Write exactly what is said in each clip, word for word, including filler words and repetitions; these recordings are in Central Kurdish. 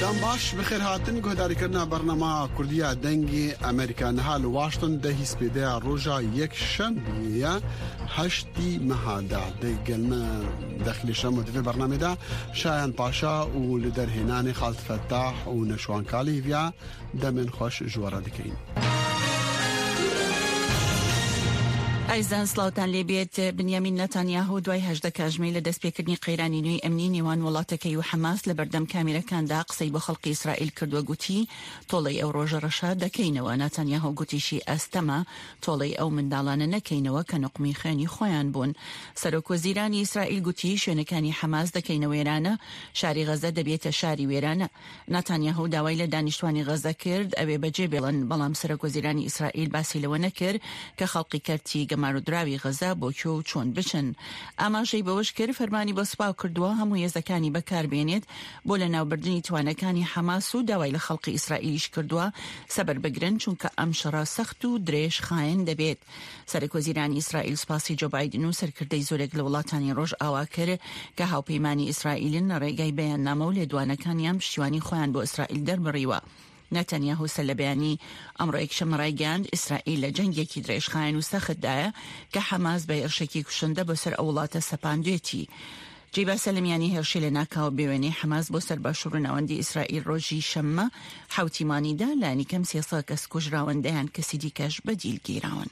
دام باش بخیر هاتن گهداری کرنا برنامه کردیا دنگی امریکا نهال واشنطن ده هیسپیده روژا یک شنبه هشتی مهاده ده گلمه داخل شما ده برنامه ده شایان پاشا و لدر هنان خالد فتاح و نشوان کالیویا دمن خوش جوارا دکین. ئایزان سلااوان لێبێت بنیامین نەتانیاهو دوای هەژدە کاتژمەی لە دەستپێکردنی قەیرانی نوێی ئەمنی نێوان وڵاتەکەی و حەماس لە بەردەم کامێرەکاندا قسەی بۆ خەڵکی ئیسرائیل کردووە گوتی تۆڵەی ئەو ڕۆژە ڕەشە دەکەینەوە. نەتانیاهو گوتیشی ئەستەمە تۆڵەی ئەو منداڵانە نەکەینەوە کە نوقمی خوێنی خۆیان بوون. سەرۆکوەزیرانی ئیسرائیل گوتی شوێنەکانی حەماس دەکەینەوە وێرانە، شاری غەزە دەبێتە شاری وێرانە. نەتانیاهو داوای لە دانیشتوانی غەزە کرد ئەوێ بەجێ بێڵن، بەڵام سەرۆکوەزیرانی ئیسرائیل باسی لەوە نەکرد کە خەڵکی کەرتی گەماردراوی غەزە بۆ کێ و چۆن بچن. ئاماژەی بەوەش کرد فەرمانی بۆ سپاو کردووە هەموو هێزەکانی بەکاربێنێت بۆ لە ناوبردننی توانەکانی حەماس و داوای لە خەڵکی ئیسرائیلیش کردووە سەبەر بگرن چونکە ئەم شەڕە سەخت و درێژ خاین دەبێت. سەرۆکوەزیرانی ئیسرائیل سپاسی جۆ بایدن و سەرکردەی زۆرێک لە وڵاتانی ڕۆژ ئاوا کرد کە هاوپەیمانی ئیسرائیلن لە ڕێگای بەیاننامە و لێدوانەکانیان پشتیوانی خۆیان بۆ ئیسرائیل دەربڕیوە. نەتەنیاهو سەر لە بەیانی ئەمڕۆ یەکشەممە ڕایگەاند ئیسرائیل لە جەنگێکی درێژخاین و سەختدایە کە حەماس بە ئێرشێکی کوشندە بۆ سەر ئەو وڵاتە سەپاندوێتی. جێبا سەلەمیانی هێرشی لە ناکاوە بێوێنەی حەماس بۆ سەر باشوور و ناوەندی ئیسرائیل ڕۆژی شەممە حوتیمانیدا لانی کەم سێسە کەس کوژراوەندەیان کەسی دیکەش بەدیلگیراون.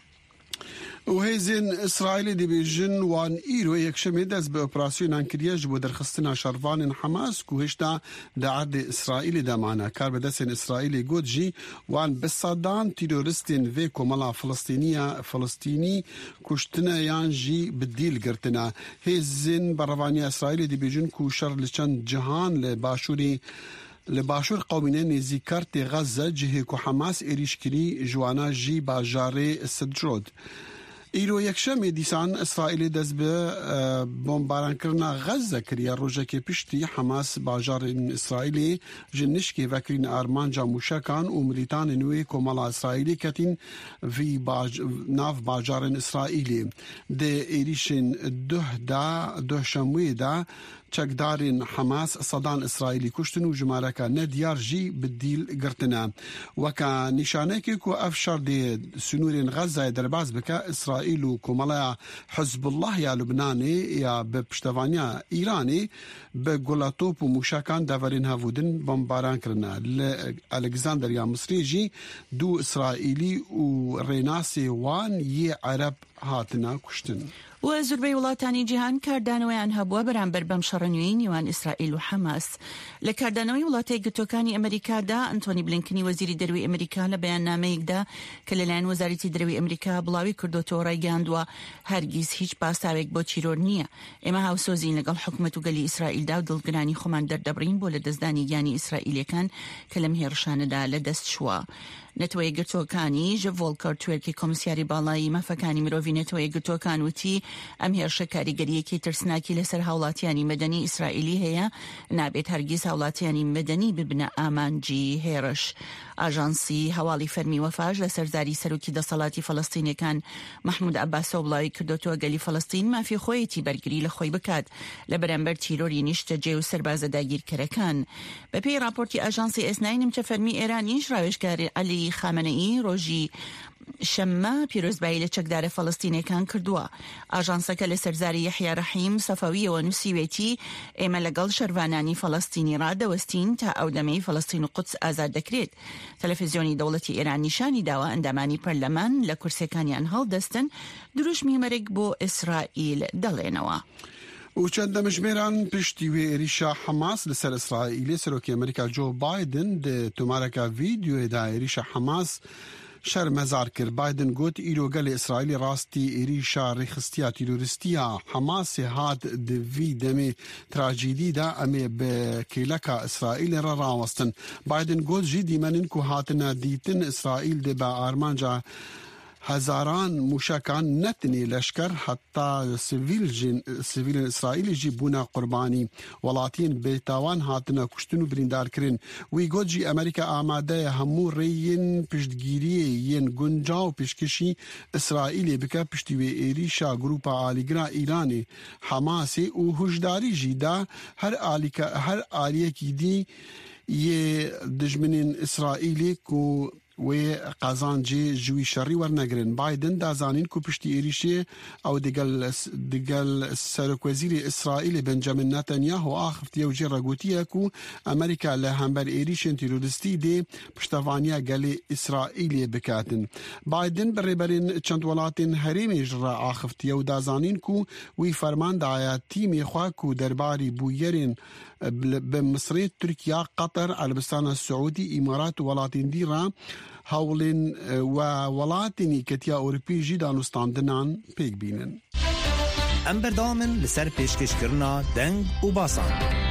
و هێزین ئیسرائیلی دەبێژن وان ئیرۆ یەکشەمێ دەست بە ئۆپراسیۆنان کردیەش بۆ دەرخستنا شەڕڤانên حەماس و هێشتا لە عەردی ئیسرائیلی دامانە کار بەدەستێن ئیسرائیلی گوتجی وان بسەدان تیرۆریستên vê کۆمەڵا فلستینیە فلستینی کوشتنە یان jî بدیل girtine. هێزên بەڕەوانیە ئیسرائیلی دەبێژن ku şer li çend cihan li başûrê li başûr qewmîne nêzîkartê Xezze cihê ku Hemas êrîşkirî ji wana jî bajarê Sidrod. ئیرۆ یەکشەمێ دیسان ئیسرائیلی دەست بە بۆمبارانکردنا غەزە کردیە ڕۆژێکی پشتی حەماس باژارên ئیسرائیلê ji nişkê vekirin armanca mûşekan û milîtanên wê kۆmەڵa İsraîlî ketin vî nav bajarên İsraîlê. Di êrişên duh da duh şemwê da çekdarên Hemas sedan İsraîlî kuştin û jimareka nediyar jî bi dîl girtine. Weka nîşanekê ku ev şer dê sunûrên Xezayê derbas bike, İsraîl û kۆmەڵaya Hizbullah ya Lubnanê ya bi piştevaniya Îranê bi guletop û mûşekan deverên hevûdin bombaran kirine. Li Alexandriya Misrê jî du İsraîlî û rênasê wan yê Ereb hatine kuştin. و زۆربەی وڵاتانی جیهان کاردانەوەیان هەبووە بەرامبەر بەم شەڕە نوێی نێوان ئیسرائیل و حەماس. لە کاردانەوەی وڵاتە یەکگرتووەکانی ئەمریکادا ئەنتۆنی بلینکنی وەزیری دەروی ئەمریکا لە بەیاننامەیەکدا کە لەلایەن وەزارەتی دەروی ئەمریکا بڵاوی کردوتەوە ڕایگەاندووە هەرگیز هیچ پاساوێک بۆ چیرۆر نییە. ئێمە هاوسۆزین لەگەڵ حکومەت و گەلی ئیسرائیلدا و دڵگرانی خۆمان دەردەبڕین بۆ لە دەستدانی گیانی ئیسرائیلەکان کە لەم هێرشانەدا لە دەست چووە. نەتەوە یەکگرتووەکانی ژە ڤۆڵکەر توێرکی کۆمسیاری باڵایی مەفەکانی مرۆڤی نەتەوە یەکگرتووەکان وتی ئەم هێرشە کاریگەریەکی ترسناکی لەسەر هاوڵاتیانی مەدەنی ئیسرائیلی هەیە، نابێت هەرگیز هاوڵاتیانی مەدەنی ببنە ئامانجی هێرش. ئاژانسی هەواڵی فەرمی وەفاژ لە سەرزاری سەرۆکی دەسەڵاتی فەڵەستینەکان مەحموود عەباسەوە بڵاوی کردوتەوە گەلی فەڵەستین مافی خۆیەتی بەرگری لە خۆی بکات لە بەرامبەر تیرۆری نیشتەجێ و سەربازە داگیرکەرەکان. بەپێی راپۆرتی ئاژانسی ئێس ناین نیمچە فەرمی ئێرانیش ڕاوێژکاری عەلی خامنەئی ڕۆژی شەممە پیرۆزبایی لە چەکدارە فەڵەستینەکان کردووە. ئاژانسەکە لە سەرزاری یەحیا ڕەحیم سەفەویەوە نووسیوێتی ئێمە لەگەڵ شەروانانی فەڵەستینی ڕادەوەستین تا ئەو دەمەی فەڵەستین و قودس ئازاد دەکرێت. تەلەڤیزیۆنی دەوڵەتی ئێران نیشانی داوە ئەندامانی پەرلەمان لە کورسەکانیان هەڵدەستن دروشمی مەرگ بۆ ئیسرائیل دەڵێنەوە. و چەندە مژمێران پشتی وێ ێریشا حەماس لەسەر ئیسرائیلê سەرۆکی ئەمریکا جۆ بایدن di تۆمارەکە ڤیدیۆیەدا ێریشا حەماس شەرمەزار کرد. بایدن گوت ئیرۆ گەلێ ئیسرائیلی ڕاستی ێریشا ڕێخستیا تیرۆریستیە حەماسێ هات di vî demê trajîdîda em ê bi kêleka İsraîlê re rawestin. Biden got jî dîmenin ku hatine dîtin İsraîl dê bi armanca هزاران موشکان نتنی لشکر حتی سیویل جن سیویل اسرائیلی جی بونا قربانی ولاتین بیتاوان هاتنا کشتن و بریندار کرن. وی گوت جی امریکا آماده همو ریین پشتگیری ین گنجاو پشکشی اسرائیلی بکه پشتی وی ایریشا گروپا آلیگرا ایرانی حماسی و هشداری جی دا هر آلیکا هر آلیه کی دی ی دجمنین اسرائیلی کو و قازانجی جوی شری ورنگرن بایدن دازانین کو پشتی ایریشی او دگل دگل سرکوزیر اسرائیل بنجامین نتانیاهو آخفت یوجی رگوتیه کو امریکا لهمبر ایریشن تیرودستی دی پشتوانیا گل اسرائیلی بکاتن بایدن بربرین چند ولاتین هریمی جرا آخفت یو دازانین کو وی فرمان دایا تیمی خواه کو درباری بویرین بمصر تركيا قطر عربستان السعودي امارات ولاتين ديرا هاولين وولاتين كتيا اوربي جدا نستاندنان بيك بينن امبر دامن لسر پیشکش کرنا دنگ و باسان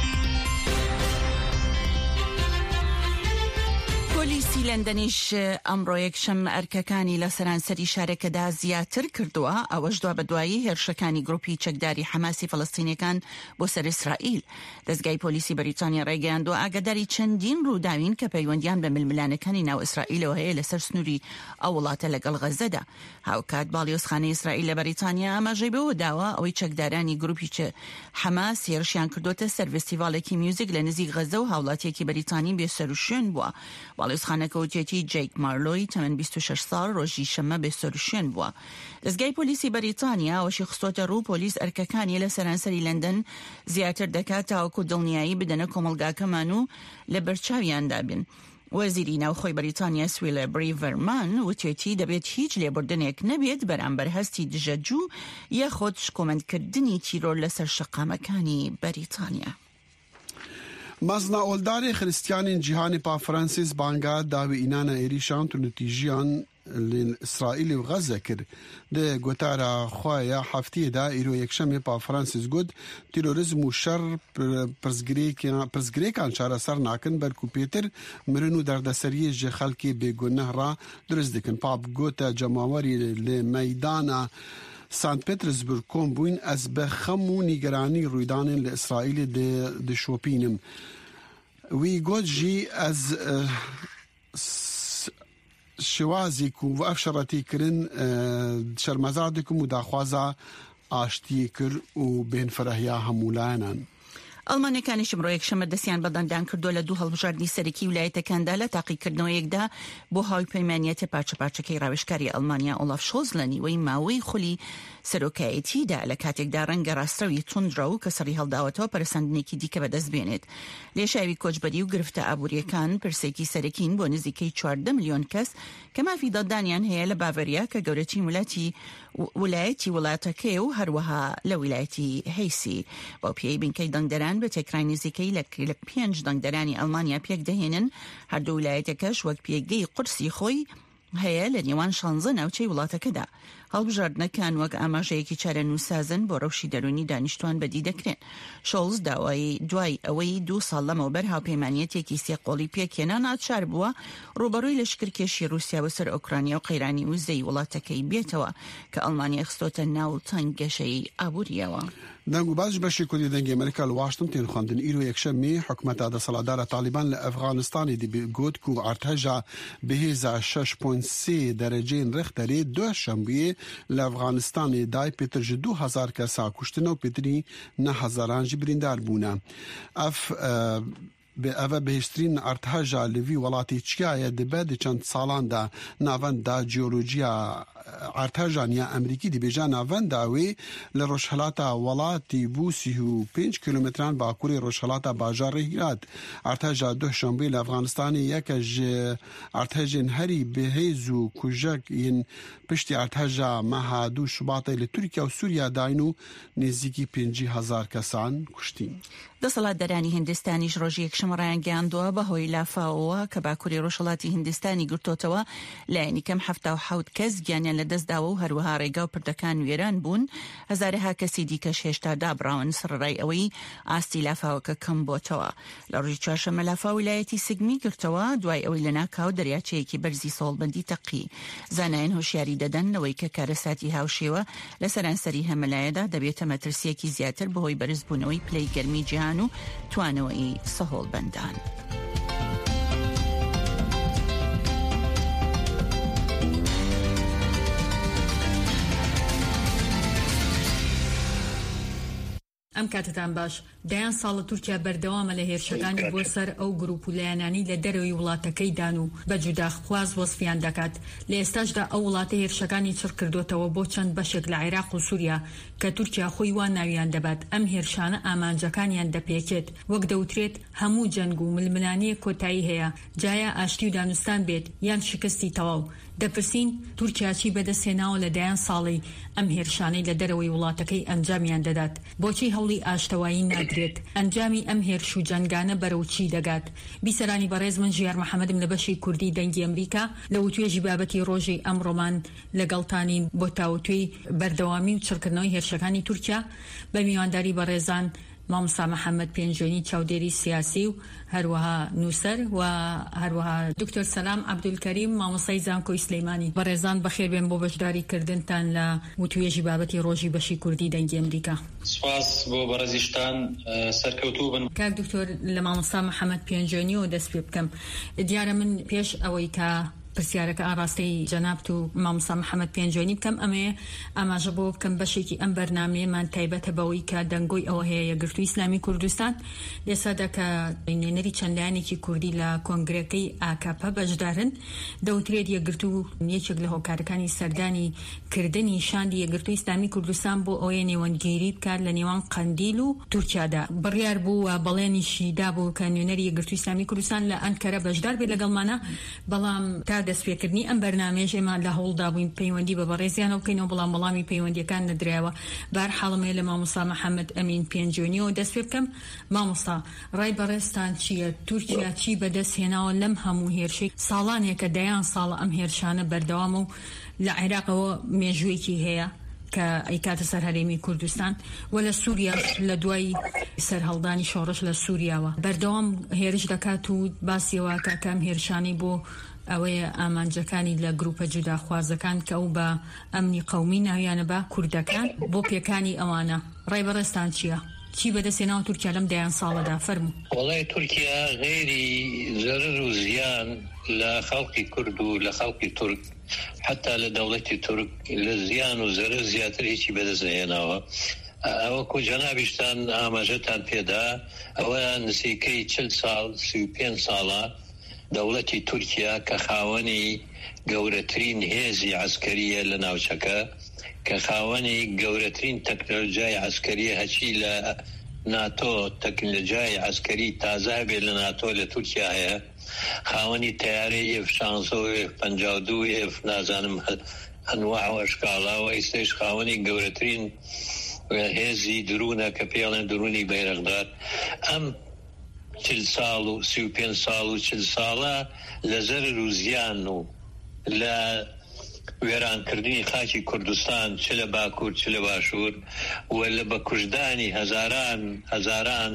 پۆلیسی لەندەنیش ئەمڕۆ یەکشەم ئەرکەکانی لە سەرانسەری شارەکەدا زیاتر کردووە ئەوەش دوا بەدوایی هێرشەکانی گروپی چەکداری حەماسی فەڵەستینیەکان بۆ سەر ئیسرائیل. دەستگای پۆلیسی بەریتانیا ڕێگەیاندووە ئاگاداری چەندین ڕووداوین کە پەیوەندیان بە ململانەکانی ناو ئیسرائیلەوە هەیە لەسەر سنووری ئەو وڵاتە لەگەڵ غەزەدا. هاوکات باڵیۆزخانەی ئیسرائیل لە بەریتانیا ئاماژەی بەوە داوە ئەوەی چەکدارانی گروپی حەماس هێرشیان کردوتە سەر فستیڤالێکی میوزیک لە نزیک غەزە و هاوڵاتیەکی بەریتانی بێسەر و شوێن بووە. باڵیۆزخانەکە وتێتی جەیک مارلۆی تەمەن بیست و شەش ساڵ ڕۆژی شەمە بێسەر و شوێن بووە. دەستگای پۆلیسی بەریتانیا ئەوەشی خستۆتە ڕوو پۆلیس ئەرکەکانی لە سەرانسەری لەندەن زیاتر دەکات تاوەکو دڵنیایی بدەنە کۆمەلگاکەمان و لە بەرچاویاندا بن. وەزیری ناوخۆی بەریتانیا سویلە بریڤەرمان وتێتی دەبێت هیچ لێبوردنێک نەبێت بەرامبەر هەستی دژەجوو یاخۆت شکۆمەندکردنی تیرۆر لەسەر شەقامەکانی بەریتانیا. مزنا اولدار خریستیان جهانی پا فرانسیس بانگا داوی اینانا ایریشان تو نتیجیان لإسرائيل وغزة كر ده قطارة خوايا حفتي دا إيرو يكشمي با فرانسيس قد تيروريزم وشر برزگريكان شارع سر ناكن بركو بيتر مرنو در دسريه جي خلقي بيگونه را درست دكن باب قوتا جماوري لميدانا سانت پترزبورگ کۆم بووین ئەس بە خەم و نیگەرانی ڕوویدانên لە ئیسرائیلê دشۆپینم. وی گوت jî ez şiwazîk û ev şeretî kirin şermezar dikim û daxwaza aştiyê kir û bênferehiya hemûlayanan. ئەڵمانیەکانیش ئەمڕۆ یەکشەمە دەستیان بەدەندان کردووە لە دوو هەڵبژاردننی سەرەکی ویلایەتەکاندا لە تاقیکردنەوەیەکدا بۆ هاوی پەیمانیەتە پارچەپارچەکەی ڕاوێژکاری ئەڵمانیا ئۆلاف شۆلز لە نیوەی ماوەی خولی سەرۆکایەتیدا لە کاتێکدا ڕەنگە ڕاستەوی توندرا و کە سەری هەڵداوەتەوە پەرسەندنێکی دیکە بەدەست بێنێت. لێشاوی کۆچبەری و گرفتە ئابوووریەکان پرسێکی سەرەکین بۆ نزیکەی چواردە ملیۆن کەس کە مافی دەدانیان هەیە لە باڤەریا کە گەورەترین وڵاتی ویلایەتی وڵاتەکەیە و هەروەها لە ویلایەتی هەیسی. بۆ پێی بنکەی دەنگدەران بە تێکرای نزیکەی لە پێنج دەنگدەرانی ئەڵمانیا پێک دەهێنن هەردوو ویلایەتەکەش وەک پێگەی قورسی خۆی هەیە لە نێوان شانزە ناوچەی وڵاتەکەدا. هەڵبژاردنەکان وەک ئاماژەیەکی چارە نووسازن بۆ ڕەوشی دەرونی دانیشتوان بەدی دەکرێن. شۆلز داوای دوای ئەوەی دوو ساڵ لەمەوبەر هاوپەیمانیەتێکی سێقۆڵی پێکێنا ناچار بووە ڕوبەڕووی لەشکرکێشی رووسیا بەسەر ئۆکرانیا و قەیرانی وزەی وڵاتەکەی بێتەوە کە ئەڵمانیا خستۆتە ناو تەنگەشەی ئابووریەوە. دەنگ و باش بەشی کوردی دەنگی ئەمریکا لە واشنگتن تێن خواندن ئیرۆ یەکشەممی حکومەتە دەسەڵاتدارە تالیبان لە ئەفغانستانی دەبێت و ئارتەژە بەهێزە شەش پۆینت سێ دەرەجەین ڕێختەرێ دوشەمبێ لە ئەفغانستانی دای پێتر ji دو هەزار کەسا کوشتنە و پێتری نە هەزاران jî بریندار بوونە. ئەف ئەvە بەهێشترین ئارتەژە لەوی وڵاتی چیایە دەبێت لە چەند ساڵاندا ناوەندا جیۆلۆجیا ئارتەژانیا ئەمریکی دەبێژە ناوەنداوێ لە ڕۆژهەڵاتە وڵاتی بووسی و پێنج کیلومتران باکووری ڕۆژهەڵاتە باژارڕی هیرات. ئارتەژە دوشەمبێ لە ئەفغانستانی یەکە ئارتەژێن هەری بەهێز و کوژەکین پشتی ئارتەژە مەها دوو شوباتەی لە تورکیا و سووریا داین و نێزیکی پێنجی هەزار کەسان کوشتین. دەسەڵاتدارانی هیندستانیش ڕۆژی یەکشەمە ڕایان گەیاندووە بەهۆی لافاوەوە کە باکووری ڕۆژهەڵاتی هیندستانی گرتوتەوە لایەنی کەم هەفتە و حەوت کەس گیانیان لەدەستداوە و هەروەها ڕێگا و پردەکان وێران بوون. هەزارەها کەسی دیکەش هێشتا دابراون سڕڕای ئەوەی ئاستی لافاوەکە کەم بۆتەوە. لە ڕۆژی چوارشەممە لافا ویلایەتی سگمی گرتەوە دوای ئەوەی لە ناکاو دەریاچەیەکی بەرزی سۆڵبەندی تەقی. زانایان هۆشیاری دەدەن لەوەی کە کارەساتی هاوشێوە لە سەرانسەری هەمەلایەدا دەبێتە مەترسیەکی زیاتر بەهۆی بەرزبوونەوەی پلەی گەرمی جیهان و توانەوەی سەهۆڵبەندان. ئەم کاتتان باش دایان ساڵە تورکیا بەردەوامە لە هێرشەکانی بۆ سەر ئەو گروپ و لایەنانی لە دەرەوەی وڵاتەکەیدان و بە جوداخواز وەسفیان دەکات. لە ئێستاشدا ئەو وڵاتە هێرشەکانی چڕ کردوتەوە بۆ چەند بەشێک لە عێراق و سووریا کە تورکیا خۆی وان ناویان دەبات ئەم هێرشانە ئامانجەکانیان دەپێکێت. وەک دەوترێت هەموو جەنگ و ململانەیە کۆتایی هەیە، جایە ئاشتی و دانوستان بێت یان شکستی تەواو. دەپرسین تورکیا چی بەدەستهێناوە لە دایان ساڵی ئەم هێرشانەی لە دەرەوەی وڵاتەکەی ئەنجامیان دەدات؟ بۆچی هەوڵی ئاشتەوایی نادرێت؟ ئەنجامی ئەم هێرش و جەنگانە بەرەو چی دەگات؟ بیسەرانی بەڕێز، من ژیار محەممەدم لە بەشی کوردی دەنگی ئەمریکا لە وتوێژی بابەتی ڕۆژی ئەمڕۆمان لەگەڵتانین بۆ تاوتوێی بەردەوامی و چڕکردنەوەی هێرشەکانی تورکیا بە میوانداری بەڕێزان مامۆستا محەممەد پێنجۆنی چاودێری سیاسی و هەروەها نووسەر و هەروەها دکتۆر سەلام عەبدولکەریم مامۆستای زانکۆی سلەیمانی. بەڕێزان بەخێر بێن بۆ بەشداریکردنتان لە وتوێژی بابەتی ڕۆژی بەشی کوردی دەنگی ئەمریکا. سپاس بۆ بەڕێزیشتان، سەرکەوتوو بن. کاک دکتۆر، لە مامۆستا محەممەد پێنجۆنی و دەست پێ بکەم. دیارە من پێش ئەوەی کە پرسیارەکە ئاڕاستەی جەنابەت و مامۆستا محەممەد پێنجۆنی بکەم، ئەمێ ئاماژە بۆ بکەم بەشێکی ئەم بەرنامەیەمان تایبەتە بەوەی کە دەنگۆی ئەوە هەیە یەکگرتووی ئیسلامی کوردستان لێسادا کە نوێنەری چەندلایەنێکی کوردی لە کۆنگرەکەی ئاکاپە بەشدارن. دەوترێت یەکگرتوو یەکێک لە هۆکارەکانی سەردانی کردنی شاندی یەکگرتووی ئیسلامی کوردستان بۆ ئەوەیە نێوەندگیری بکات لە نێوان قەندیل و تورکیادا. بڕیار بوو و بەڵێنیشی دابوو کە نوێنەری یەکگرتووی ئیسلامی کوردستان لە ئەنکەرە بەشدار بێت لەگەڵمانە، بەڵام تا دەستپێکردنی ئەم بەرنامەیەش ئێمە لە هەوڵدا بووین پەیوەندی بە بەڕێزیانەوە بکەینەوە، بەڵام وەڵامی پەیوەندیەکان نەدرایەوە. بەهەرحاڵ لە مامۆستا محەممەد ئەمین پێنجۆنیەوە دەست پێ بکەم. مامۆستا، ڕای بەڕێزتان چییە؟ تورکیا چی بەدەستهێناوە لەم هەموو هێرشەی ساڵانێکە دەیان ساڵە ئەم هێرشانە بەردەوامە و لە عێراقەوە مێژوویەکی هەیە کە ئەیکاتە سەر هەرێمی کوردستان و لە سووریا لە دوای سەرهەڵدانی شۆڕش لە سووریاوە بەردەوام هێرش دەکات و باسیەوە کە کام هێرشانەی بۆ ئەوەیە ئامانجەکانی لە گروپە جوداخوازەکان کە ئەو بە ئەمنی قەومی ناویانە بە کوردەکان بۆ پێکانی ئەوانە. ڕای بەڕێزتان چییە؟ چی بەدەستێناوە تورکیا لەم دەیان ساڵەدا؟ فەرموو. وەڵای تورکیا غێری زەرر و زیان لە خەڵکی کورد و لە خەڵکی تورک حتا لە دەوڵەتی تورک لە زیان و زەرر زیاتر هیچی بەدەستهێناوە. ئەوە کو جەنابیشتان ئاماژەتان پێدا، ئەوە نزیکەی چل ساڵ سی و پێنج ساڵە دەوڵەتی تورکیا کە خاوەنی گەورەترین هێزی عسکەریە لە ناوچەکە، کە خاوەنی گەورەترین تەکنۆلۆژیای عسکەریە هەچی لە ناتۆ تەکنۆلۆژیای عسکەری تازە بێت لە ناتۆ لە تورکیا هەیە، خاوەنی تەیارەی ئێف شانزە و ئێف پەنجا و دوو ئێف نازانم ئەنواع و ئەشکاڵا و ئێستش خاوەنی گەورەترین هێزی درونە کە پێڵێن درونی بەیرەغدار. ئەم چل ساڵ و سی و پێنج ساڵ و چل ساڵە لە زەرر و زیان و لە وێرانکردنی خاکی کوردستان چ لە باکوور چ لە باشوور و لە بەکوژدانی هەزاران هەزاران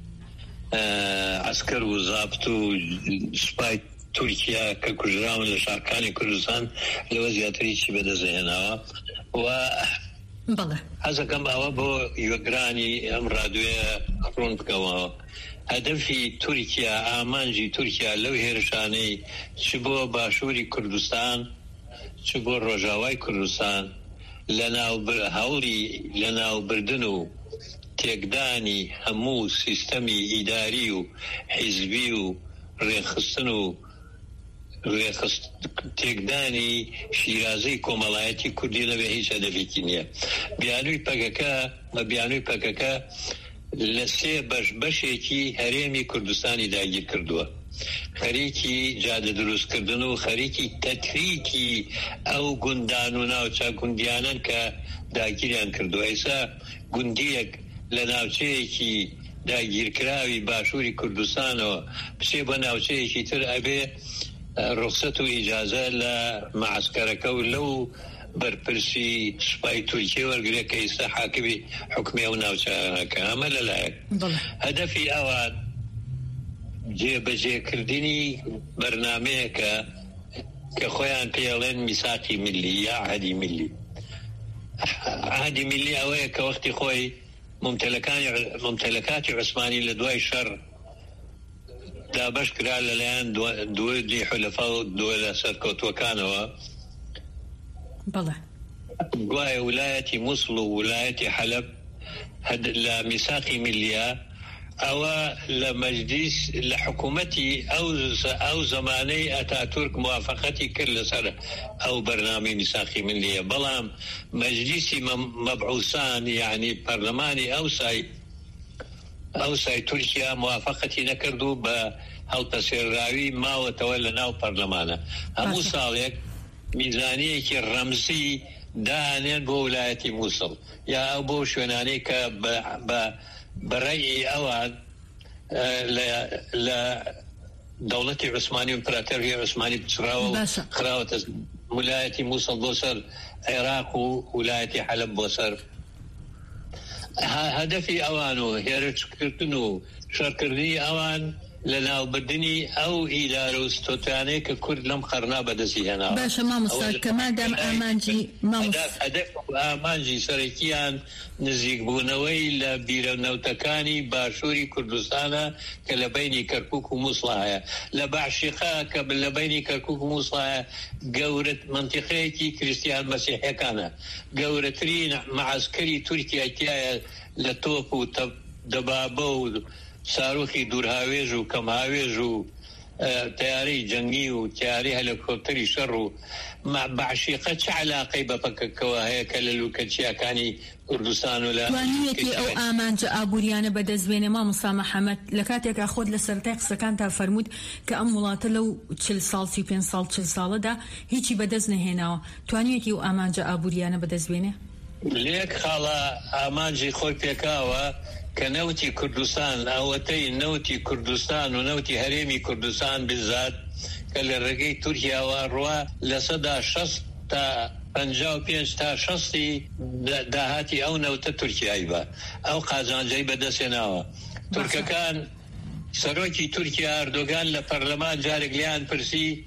عسکەر و زابط و سوپای تورکیا کە کوژراون لە شارەکانی کوردستان لەوە زیاتری چی بەدەستهێناوە. و حەزەکەم ئەوە بۆ یۆگرانی ئەم ڕادیۆیە ڕوون بکەمەوە. هەدەفی تورکیا، ئامانجی تورکیا لەو هێرشانەی چ بۆ باشووری کوردستان چ بۆ ڕۆژاوای کوردستان لە ناو هەوڵی لە ناوبردن و تێکدانی هەموو سیستەمی ئیداری و حیزبی و ڕێخستن و تێکدانی شیرازەی کۆمەڵایەتی کوردی لەبێ هیچ هەدەفێکی نییە. بیانووی پەکەکە بە بیانووی پەکەکە لە سێ بەش بەشێکی هەرێمی کوردستانی داگیر کردووە. خەریکی جادە دروستکردن و خەریکی تەتریکی ئەو گوندان و ناوچە گوندیانن کە داگیریان کردووە. ئێستا گوندیەک لە ناوچەیەکی داگیرکراوی باشووری کوردستانەوە بچێ بە ناوچەیەکی تر ئەبێ ڕخسەت و ئیجازە لە معسکەرەکە و لەو بەرپرسی سوپای تورکیە وەرگرێ کە ئێستا حاکمی حکومێ و ناوچەکە. ئەمە لەلایەک هەدەفی ئەوان جێبەجێکردنی بەرنامەیەکە کە خۆیان پێڵێن میساقی ملی یا عهدی ملی. عهدی ملی ئەوەیە کە وەختی خۆی ممتلەکاتی عوسمانی لە دوای شەڕ دابەش کرا لەلایەن دووەدی حولەفا و دووە لە سەرکەوتووەکانەوە. بەڵێ گوایە ویلایەتی موسڵ و ویلایەتی حەلەب هد لا ميثاقي مليا او لمجلس لحكومتي او او زماني اتاتورك موافقتي كل سنه او برنامج ميثاقي مليا بلام مجلسي مبعوثان يعني برلماني او ساي او ساي تركيا موافقتي نكردو بهالبسيراوي ما وتولى ناو برلمانه همو صالح ميزانيه الرمزي دانين بولاية موصل يا أبو شوناني ب برأي أوان ل ل دولة عثمانية إمبراطورية عثمانية بتراو خراوة ولاية موصل بوصل عراق وولاية حلب بوصل هدفي أوانو هيرتكرتنو شركرني أوان لنا بدني أو إلى روستوتاني ككرد لم خرنا بدسي هنا باشا ما مصار كما دام آمانجي ما مصار هدف آمانجي سركيان نزيق بونوي لبير نوتكاني باشوري كردستانا كلبيني كركوك ومصلحة لبعشقا كبلبيني كركوك ومصلحة قورة منطقتي كريستيان مسيحي كان قورترين معسكري تركيا كيا لتوب ودبابو صاروخي دور هاويج و كم هاويج و تياري جنگي و تياري هليكوبتري شر مع بعشيقة علاقة بفككوا هيك للوكتشيا كاني كردستان ولا توانيتي او آمانجا آبوريانا بدزبيني ما مصامحمت لكاتيك أخذ لسرتيق سكانتا فرمود كأمولات لو تشل سال سيبين سال تشل سال دا هيجي بدزنه هنا توانيتي او آمانجا آبوريانا بدزبيني ليك خالا آمانجي خوي بيكاوا كنوتي كردستان أوتي نوتي كردستان ونوتي هريمي كردستان بالذات كالرقي تركيا والروا لصدا شص تا پنجاو پینج تا شصي داهاتي أو نوتا تركيا أيبا أو قازان جايبا دسناوا تركا كان سروكي تركيا أردوغان لبرلمان جارق ليان برسي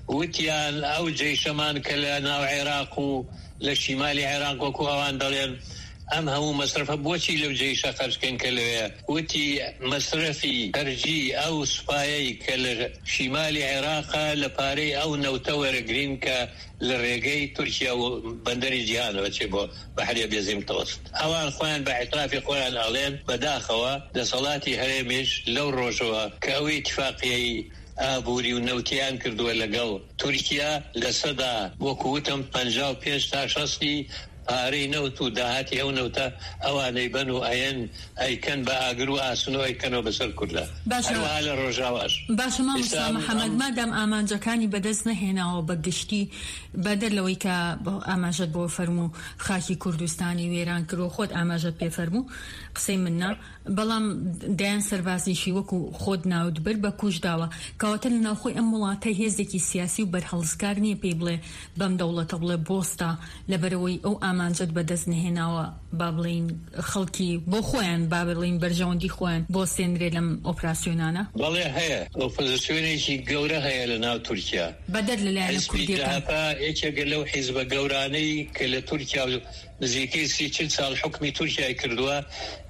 وتيان أو جيشمان كلانا وعراق لشمال عراق وكوهوان دلين أم هو مصرف بوشي لو جيش خرج كان كلويا وتي مصرفي خرجي أو سبايي كل شمال عراق لباري أو نوتور جرينكا للرجاي تركيا وبندري جهان وتشبه بحرية بيزيم توسط أوان خوان باعتراف خوان أغلين بداخوا لصلاتي هرمش لو روجوا كأوي اتفاقية آبوري ونوتيان كردوا لقو تركيا لصدا وكوتم بنجاو بيش تاشصي آري نوتو داهاتي أو نوتا أواني بنو أين أي كان بأقرو آسنو أي كانوا بسر كلها باشا على الرجاواش باشا ما مصطفى محمد ما دام آمانجا كاني بدزنا هنا وبقشتي بدل لو يكا آمانجت بو فرمو خاكي كردستاني ويران كرو خود آمانجت بيفرمو قسم منا بلام دان سربازي شي وكو خود ناود بر بكوش داوا كواتلنا خوي أمولاتي هزيكي سياسي وبرحلسكارني بيبلي بام دولة بلا بوستا لبروي أو آمانجت بدزنا هنا وبابلين خلقي بو خوان بابلين برجوندي خوان بو سندري لم أوبراسيونانا بله هيا أوبوزيسيوني شي قورة هيا لنا تركيا بدل للعنى كردية حزب إيش قالوا حزب قوراني كل تركيا نزيكي سيتشل سال حكمي تركيا يكردوا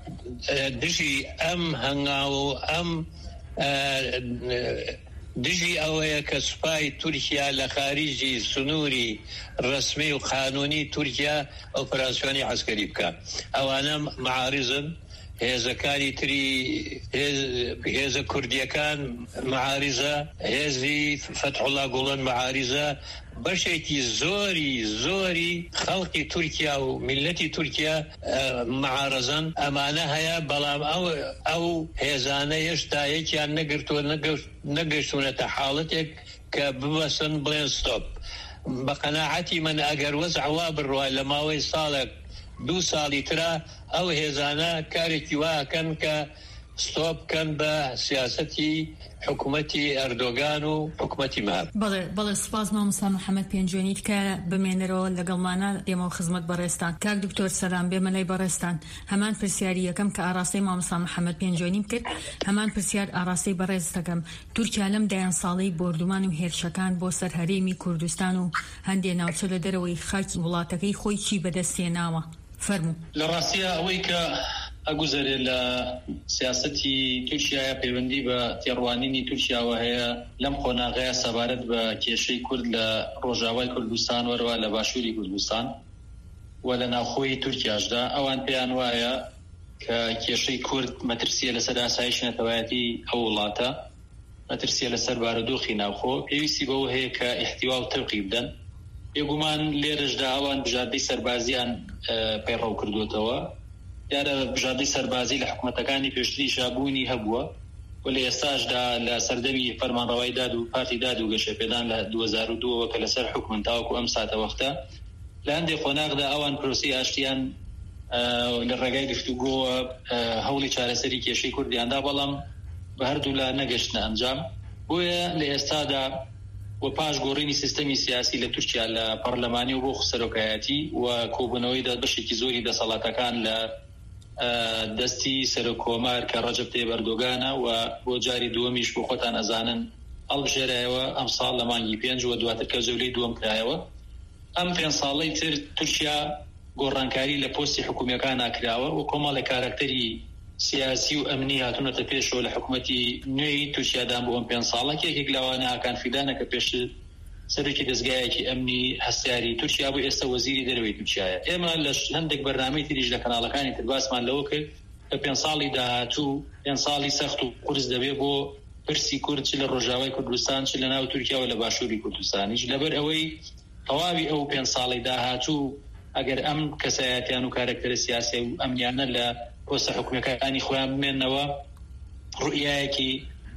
دجي أم هنغاو أم دجي أويا كسباي تركيا لخارجي سنوري رسمي وقانوني تركيا أوبراسيوني عسكري بكا أوانا معارضا هذا كان تري هذا كرديا كان معارضة هذه فتح الله قولان معارضة بشيكي زوري زوري خلق تركيا وملتي تركيا معارضا أمانة هيا بلام أو أو هزانة يشتايك يعني نقرتو نقرتو نتحالتك كبسن بلين ستوب بقناعتي من أقر وزع وابر لما ويصالك دو سالي ترى أو هزانا كاركي واكن كستوب كان بسياستي حكومتي أردوغان وحكومتي مهاب بله بله سپاس ما مسا محمد پێنجۆنیت کە بمێنەرەوە لەگەڵمانە دێمەوە خزمەت بەڕێستان کاک دکتۆر سەلام بێمەلای بەڕێستان هەمان پرسیاری یەکەم کە ئاراستەی مامۆستا محەممەد پێنجۆنیم کرد هەمان پرسیار ئاراستەی بەڕێز دەکەم تورکیا لەم دایان ساڵەی بۆردومان و هێرشەکان بۆ سەر هەرێمی کوردستان و هەندێ ناوچە لە دەرەوەی خاکی وڵاتەکەی خۆی چی بەدەستێناوە فەرموو لە ڕاستیە ئەوەی کە ئەگوزارێ لە سیاسەتی تورکیایە پەیوەندی بە تێڕوانینی تورکیاوە هەیە لەم قۆناغەیە سەبارەت بە کێشەی کورد لە ڕۆژاوای کوردستان وەرەوە لە باشووری کوردستان و لە ناوخۆی تورکیاشدا ئەوان پێیان وایە کە کێشەی کورد مەترسیە لەسەر ئاسایش نەتەوایەتی ئەو وڵاتە، مەترسیە لەسەر بارودۆخی ناوخۆ، پێویستی بەوە هەیە کە احتیوا و تەوقیف بدەن. بێگومان لێرەشدا ئەوان بژاردەی سەربازیان پەیڕەو کردوتەوە، دیارە بژاردەی سەربازی لە حکوومەتەکانی پێشتری شابوونی هەبووە و لە ئێستاشدا لە سەردەمی فەرمانڕەوایی داد و پارتی داد و گەشەپێدان لە دوو هەزار و دووەوە کە لەسەر حکومن تاوەکو ئەم ساتە وەختە لە هەندێک خۆناغدا ئەوان پرۆسی ئاشتیان لە ڕێگای گفتوگۆوە هەوڵی چارەسەری کێشەی کوردیاندا، بەڵام بە هەردوو لا نەگەشتنە ئەنجام. بۆیە لە ئێستادا و پاش گۆڕینی سیستەمی سیاسی لە تورکیا لە پەرلەمانی و بۆ سەرۆکایەتی و کۆبوونەوەی بەشێکی زۆری دەسەڵاتەکان لە دەستی سەرۆکۆمار کە ڕەجەب تەیب ئەردۆگانە و بۆ جاری دووەمیش بۆ خۆتان ئەزانن هەڵبژێرایەوە ئەم ساڵ لە مانگی پێنج و دواتر کە جەولەی دووەم کرایەوە. ئەم پێنج ساڵەی تر تورکیا گۆڕانکاری لە پۆستی حکوومیەکان ناکراوە و کۆمەڵی کارکتەری سیاسی و ئەمنی هاتوونەتە پێشەوە لە حکوومەتی نوێی تورکیادان بۆ ئەم پێنج ساڵە. یەکێک لەوانە هاکان فیدانە کە پێش سەرۆکی دەستگایەکی ئەمنی هەستیاری تورکیا بوو، ئێستا وەزیری دەرەوەی تورکیایە. ئێمە لە هەندێک بەرنامەی تریش لە کەناڵەکانی تر باسمان لەوە کرد کە پێنج ساڵی داهاتوو پێنج ساڵی سەخت و قورس دەبێت بۆ پرسی کورد چ لە ڕۆژاوای کوردستان چ لە ناو تورکیا و لە باشووری کوردستانیش، لەبەر ئەوەی تەواوی ئەو پێنج ساڵی داهاتوو ئەگەر ئەم کەسایەتیان و کارکتەرە سیاسی و ئەمنیانە لە پۆستە حکوومیەکانی خۆیان بمێنەوە، ڕوئیایەکی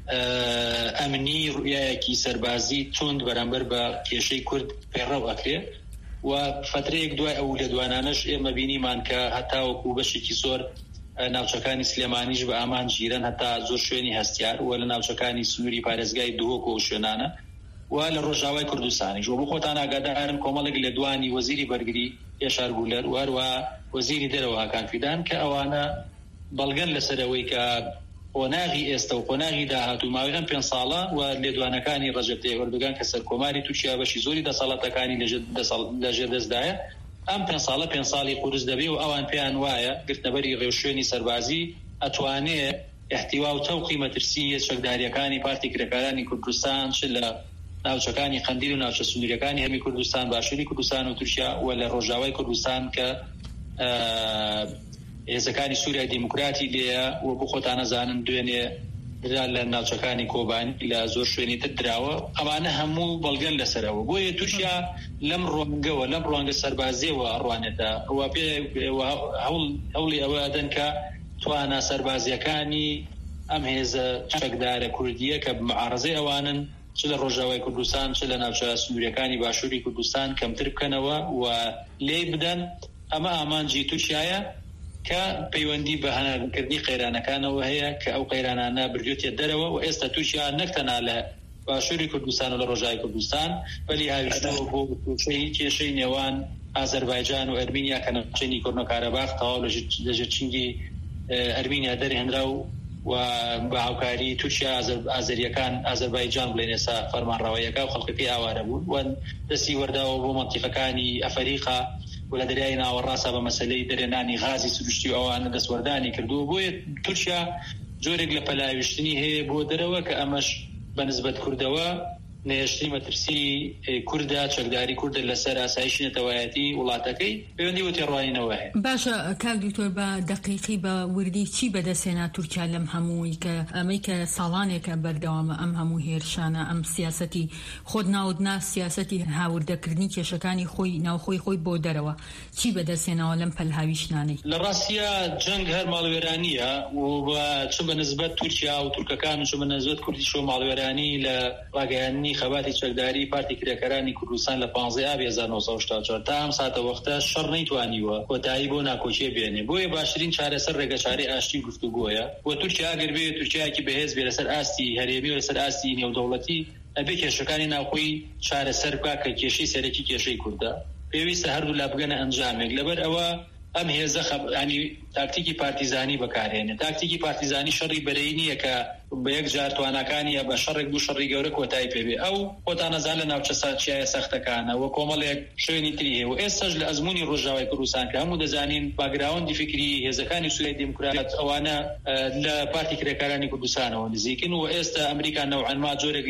ئەمنی، ڕوئیایەکی سەربازی توند بەرامبەر بە کێشەی کورد پێڕەو ئەکرێ و فترەیەک دوای ئەو لە دوانانەش ئێمە بینیمان کە هەتاوەکو بەشێکی زۆر ناوچەکانی سلێمانیش بە ئامان ژیرن، هەتا زۆر شوێنی هەستیار و لە ناوچەکانی سنووری پارێزگای دووهۆک و شوێنانە و لە ڕۆژاوای کوردستانیش. و بۆ خۆتان ئاگادارن کۆمەڵێک لە دوانی وەزیری بەرگری هێشار گولەر و هەروە وەزیری دەرەوە هاکان فیدان کە ئەوانە بەڵگەن لەسەرەوەی کە قۆناغی ئێستا و قۆناغی داهاتوو ماوەی ئەم پێنج ساڵە و لێدوانەکانی ڕەجەب تەیب ئەردۆگان کە سەرکۆماری تورکیا بەشی زۆری دەسەڵاتەکانی لەژێر دەستدایە، ئەم پێنج ساڵە پێنج ساڵی قورس دەبێ و ئەوان پێیان وایە گرتنەبەری ڕێوشوێنی سەربازی ئەتوانێت احتیوا و تەوقی مەترسی چەکداریەکانی پارتی کرێکارانی کوردستان چ لە ناوچەکانی قەندیل و ناوچە سنووریەکانی هەمی کوردستان، باشووری کوردستان و تورکیا و لە ڕۆژاوای کوردستان کە هێزەکانی سووریای دیموکراتی لێیە و بۆ خۆتان نەزانن دوێنێ درا لە ناوچەکانی کۆبانی لە زۆر شوێنی تر دراوە، ئەمانە هەموو بەڵگەن لەسەرەوە. بۆیە تورکیا لەم ڕوانگەوە لەم ڕوانگە سەربازیەوە ئەڕوانێتە و پێ هەوڵی ئەوە ئەدەن کە توانە سەربازیەکانی ئەم هێزە چەکدارە کوردیە کە بمعارەزەی ئەوانن چ لە ڕۆژاوای کوردستان چ لە ناوچە سنووریەکانی باشووری کوردستان کەمتر بکەنەوە و لێ بدەن. ئەمە ئامانجی تورکیایە کە پەیوەندی بە هەناردنکردنی قەیرانەکانەوە هەیە کە ئەو قەیرانانە بردوێتە دەرەوە و ئێستا تورکیا نەکتەنا لە باشووری کوردستان و لە ڕۆژاوای کوردستان بەلی هاویشتەوە بۆ کێشەی نێوان ئازەربایجان و ئەرمینیا کە ناوچەی کۆرنۆ کارەباخ تەواو لە ژێرچینگی ئەرمینیا دەرهێنرا و و بە هاوکاری تورکیا ئازەریەکان ئازەربایجان بڵێن ئێستا فەرمانڕەواییەکە و خەڵکی پێی ئاوارە بوون و دەستی وەرداوە بۆ مەنتیقەکانی ئەفریقا و لە دەریای ناوەڕاستە بە مەسەلەی دەرێنانی غازی سروشتی و ئەوانە دەستوەردانی کردووە. بۆیە تورکیا جۆرێک لە پەلاویشتنی هەیە بۆ دەرەوە کە ئەمەش بە نسبەت کوردەوە نێشتنی مەترسی کوردە چەکداری کوردە لەسەر ئاسایشی نەتەوایەتی وڵاتەکەی پەیوەندی و تێڕوانینەوە هەیە. باشە کاک دکتۆر بە دقیقی بە وردی چی بەدەستێنا تورکیا لەم هەمووی کە ئەمەی کە ساڵانێکە بەردەوامە ئەم هەموو هێرشانە ئەم سیاسەتی خۆت ناودنا سیاسەتی هاوردەکردنی کێشەکانی خۆی ناوخۆی خۆی بۆ دەرەوە چی بەدەستێنەوە لەم پەلهاویشتانەی؟ لە ڕاستیە جەنگ هەر ماڵوێرانیە و چ بە نسبەت تورکیا و تورکەکان و چ بە نسبەت کوردی شۆ ماڵوێرانی لە ڕاگەیاندنی خەباتی چەکداری پارتی کرێکارانی کوردستان لە پانزەی ئابی هەزار و نۆ سەد و هەشتا و چوار تا ئەم ساتە وەختە شەڕ نەیتوانیوە کۆتایی بۆ ناکۆچیە بێنێ. بۆیە باشترین چارەسەر ڕێگەچاری ئاشتی گفتوگۆیە و تورکیا ئەگەر بێت تورکیایەکی بەهێز بێ لەسەر ئاستی هەرێمی و لەسەر ئاستی نێودەوڵەتی ئەبێ کێشەکانی ناوخۆی چارەسەر بکات کە کێشەی سەرەکی کێشەی کوردە پێویستە هەردوو لا بگەنە ئەنجامێک. لەبەر ئەوە ئەم هێزە ینی تاکتیکی پارتیزانی بەکارهێنێت. تاکتیکی پارتیزانی شەڕی بەرەی نییە کە بە یەک جار توانەکانی یا بە شەڕێک دوو شەڕی گەورە کۆتایی پێبێ. ئەو خۆتان نەزان لە ناوچە ساچیایە سەختەکانە و کۆمەڵێک شوێنی تری هەیە و ئێستاش لە ئەزمموی ڕۆژاوای کوردستان کە هەموو دەزانین باگراوندی فکری هێزەکانی سوورای دیموکرات ئەوانە لە پارتی کرێکارانی کوردستانەوە نزیکن و ئێستا ئەمریکا نەوعەنما جۆرێک لە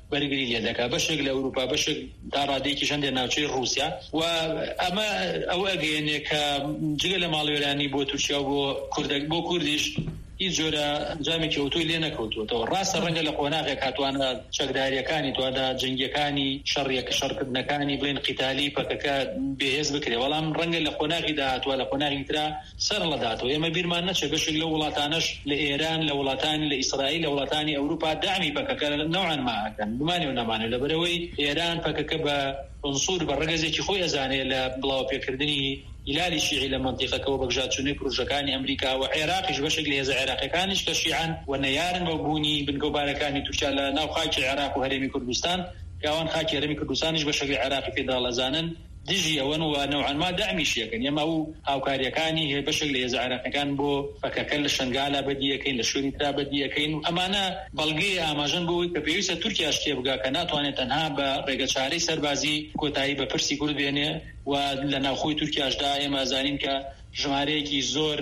بەرگری لێ دەکات بەشێک لە ئەوروپا بەشێک تا ڕادەیەکی شەندێ ناوچەی رووسیا و ئەمە ئەو ئەگەیەنێ کە جگە لە ماڵوێرانی بۆ تورکیا بۆ کوردێک بۆ کوردیش هیچ جۆرە ئەنجامێکی ئۆتۆی لێ نەکەوتوەوە. ڕاستە ڕەنگە لە قۆناغێک هاتوانە چەکداریەکانی توانە جەنگیەکانی شەڕیەک شەڕکردنەکانی بڵێن قیتالی پەکەکە بێهێز بکرێ، بەڵام ڕەنگە لە قۆناغیدا هاتووە لە قۆناغی ترا سەر لەداتەوە. ئێمە بیرمان نەچێت بەشێک لە وڵاتانەش لە ئێران لە وڵاتانی لە ئیسرائیل لە وڵاتانی ئەوروپا دامی پەکەکە نەوعان ماکەن گومانی و نەمانێت لەبەرەوەی ئێران پەکەکە بە عنصور بە ڕەگەزێکی خۆی ئەزانێت لە بڵاو پێکردنی هیلالی شیعی لە منطقەکەەوە بەگژاتچوونەی پروژەکانی ئەمریکا و عێراقیش بەشێک لە هێزە عێراقیەکانیش کە شیعان و نەیارن بە بوونی بنکەوبارەکانی تورکیا لە ناو خاکی عێراق و هەرێمی کوردستان، کەوان خاکی هەرێمی کوردستانیش بەشێک لە عێراقی فێدراڵ ئەزانن دژی ئەوەن و نەوعاً ما دامیشیەکەن. ئێمە ئەو هاوکاریەکانی هەیە بەشێک لە هێزە عێراقیەکان بۆ پەکەکە لە شنگالە بەدیەکەین لە شوێنی ترا بەدیەکەین و ئەمانە بەڵگەی ئاماژەن بۆەوەی کە پێویستە تورکیا شتێ بگا کە ناتوانێت تەنها بە ڕێگەچارەی سەربازی کۆتایی بە پرسی کورد بێنێ و لە ناوخۆی تورکیاشدا ئێمە زانین کە ژمارەیەکی زۆر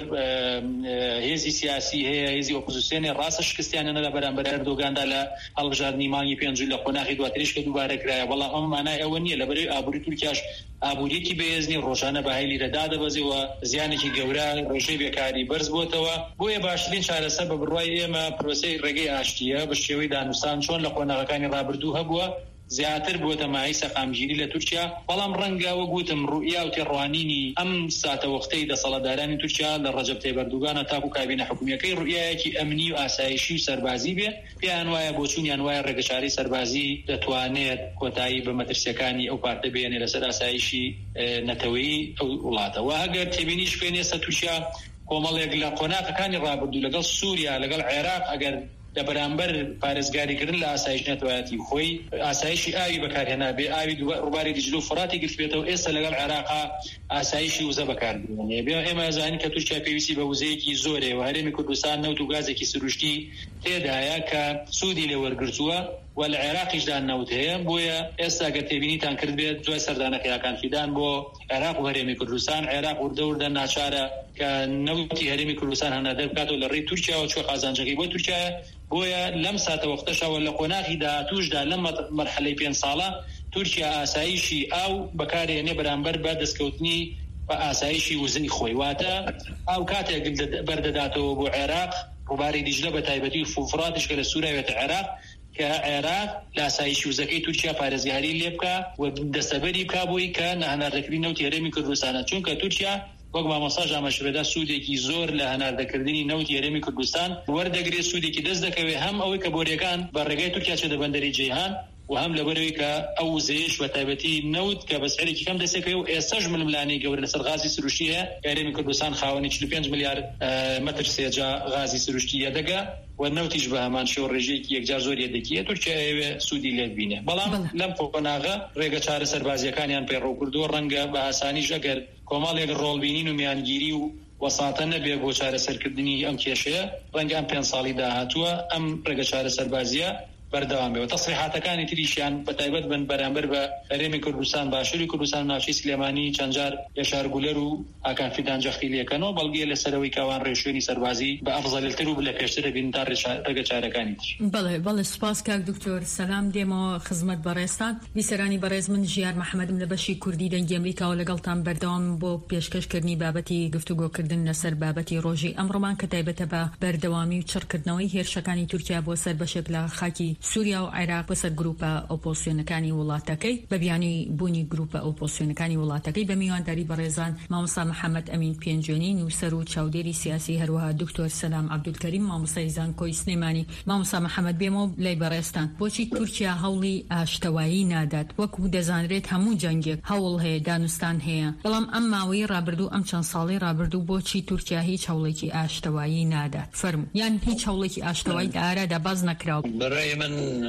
هێزی سیاسی هەیە، هێزی ئۆپۆزیسیۆنی ڕاستە شکستیانە لە بەرامبەر ئەردۆگاندا لە هەڵبژاردنی مانگی پێنج لە قۆناغی دواتریش کە دووبارە کرایە، بەڵام ئەمە مانای ئەوە نییە لەبەرەوەی ئابووری تورکیاش ئابووریەکی بەهێزنی ڕۆژانە بەهای لیرەدا دەبەزێەوە زیانێکی گەورە ڕێژەی بێکاری بەرز بۆتەوە. بۆیە باشترین چارەسەر بە بڕوای ئێمە پرۆسەی ڕێگەی ئاشتیە بە شێوەی دانوستان چۆن لە قۆناغەکانی ڕابردوو هەبووە زیاتر بۆتە مای سەقامگیری لە تورکیا، بەڵام ڕەنگە وە گوتم ڕوئیا و تێڕوانینی ئەم ساتە وەختەی دەسەڵاتدارانی تورکیا لە ڕەجەب تەیب ئەردوغانە تاکو کابینە حکوومیەکەی ڕوئیایەکی ئەمنی و ئاسایشی و سەربازی بێ، پێیان وایە بۆچوونیان وایە ڕێگەچارەی سەربازی دەتوانێت کۆتایی بە مەترسیەکانی ئەو پارتە بێنێ لەسەر ئاسایشی نەتەوەیی ئەو وڵاتە. و هەگەر تێبینیش پێنێستە تورکیا کۆمەڵێک لە قۆناغەکانی ڕابردوو لەگەڵ سووریا لەگەڵ عێراق ئەگەر لە بەرامبەر پارێزگاریکردن لە ئاسایش نەتوانێتی خۆی ئاسایشی ئاوی بەکارهێنا بێ، ئاوی ڕووباری دیجلە و فڕاتی گرت بێتەوە، ئێستا لەگەڵ عێراقا ئاسایشی وزە بەکاربێنێ بێ. ئێمە زانین کە تورکیا پێویستی بە وزەیەکی زۆرێ و هەرێمی کوردستان نەوت و گازێکی سروشتی تێدایە کە سوودی لێ وەرگرتووە و لە عێراقیشدا نەوت هەیە. بۆیە ئێستا گە تێبینیتان کرد بێت دوای سەردانەکەیەکان فیدان بۆ عێراق و هەرێمی کوردستان، عێراق وردە وردە ناچارە کە نەوتی هەرێمی کوردستان هەنادە بکاتەوە لە ڕێی تورکیا و چوە قازانجەکەی بۆ تورکیا. بۆیە لەم ساتە وەختەشەوە لە قۆناغی داهاتووشدا لەم مەرحەلەی پێنج ساڵە تورکیا ئاسایشی ئاو بەکارهێنێ بەرامبەر بە دەستکەوتنی بە ئاسایشی وزەی خۆی، واتە ئاو کاتێک بەردەداتەوە بۆ عێراق ڕووباری دیجلە بە تایبەتی و فوراتیش کە لە سووریا عێراق کە عێراق لە ئاسایشی وزەکەی تورکیا پارێزگاری لێ بکە و دەستەبەری بکا بۆی کە نەهەناردەکردنی نەوتی هەرێمی کوردستانە، چونکە تورکیا وەک مامۆستا ژامەشورێدا سوودێکی زۆر لە هەناردەکردنی نەوتی هەرێمی کوردستان وەردەگرێت، سوودێکی دەست دەکەوێت هەم ئەوەی کە بۆریەکان بە ڕێگای تورکیا چێتە بەندەری جیهان و هەم لەبەرەوەی کە ئەو وزەیەش بە تایبەتی نەوت کە بەسعرێکی کەم دەسێکەوە و ئێستاش ململانەی گەورە لەسەر غازی سروشتی هەیە. هەرێمی کوردستان خاوەنی چل و پێنج ملیار مەتر سێجا غازی سروشتی دەگا و نەوتیش بە هەمان شێوە ڕێژەیەکی یەکجار زۆر یەدەکیە تورکیا ئەوێ سوودی لێ بینێ. بەڵام لەم قۆناغە ڕێگە چارە سەربازیەکانیان پێڕۆ کردووە، ڕەنگە بە ئاسانیش ئەگەر کۆمەڵێک ڕۆڵبینین و میانگیری و وەساتە نەبێ بۆ چارەسەرکردنی ئەم کێشەیە، ڕەنگە ئەم پێنج ساڵی داهاتووە ئەم ڕێگە چارە سەربازیە بەردەوام بێەوە. تەسریحاتەکانی تریشیان بە تایبەت بن بەرامبەر بە هەرێمی کوردستان، باشووری کوردستان، ناوچەی سلێمانی چەندجار یەشار گولەر و ئاکان فیدان جەختیلیەکەنەوە بەڵگەیە لەسەرەوەی کاوان ڕێشوێنی سەربازی بە ئەفزەلتر و لە پێشترە بین تا ڕێگە چارەکانی تر. بەڵێ بەڵێ سوپاس کاک دکتۆر، سەلام دێمەوە خزمەت بەڕێستان. بیسەرانی بەڕێز من ژیار محەممەدم لە بەشی کوردی دەنگی ئەمریکاوە لەگەڵتان بەردەوام بۆ پێشکەشکردنی بابەتی گفتوگۆکردن لەسەر بابەتی ڕۆژی ئەمڕۆمان کە تایبەتە بە بەردەوامی و چڕکردنەوەی هێرشەکانی تورکیا بۆ سەر بەشێک لە خاکی سووریا و عێراق بەسەر گروپە ئۆپۆزیسیۆنەکانی وڵاتەکەی بە بیانی بوونی گروپە ئۆپۆزیسیۆنەکانی وڵاتەکەی بە میوانداری بەڕێزان مامۆستا محەممەد ئەمین پێنجۆنی نووسەر و چاودێری سیاسی، هەروەها دکتۆر سەلام عەبدولکەریم مامۆستای زانکۆی سلێمانی. مامۆستا محەممەد بێمەوە لای بەڕێستان، بۆچی تورکیا هەوڵی ئاشتەوایی نادات؟ وەکو دەزانرێت هەموو جەنگێک هەوڵ هەیە، دانوستان هەیە، بەڵام ئەم ماوەی ڕابردوو ئەم چەند ساڵی ڕابردوو بۆچی تورکیا هیچ هەوڵێکی ئاشتەوایی نادات؟ فەرموو، یان هیچ هەوڵێکی ئاشتەوایی لە ئارادا باز نەکراوە؟ بەڕای من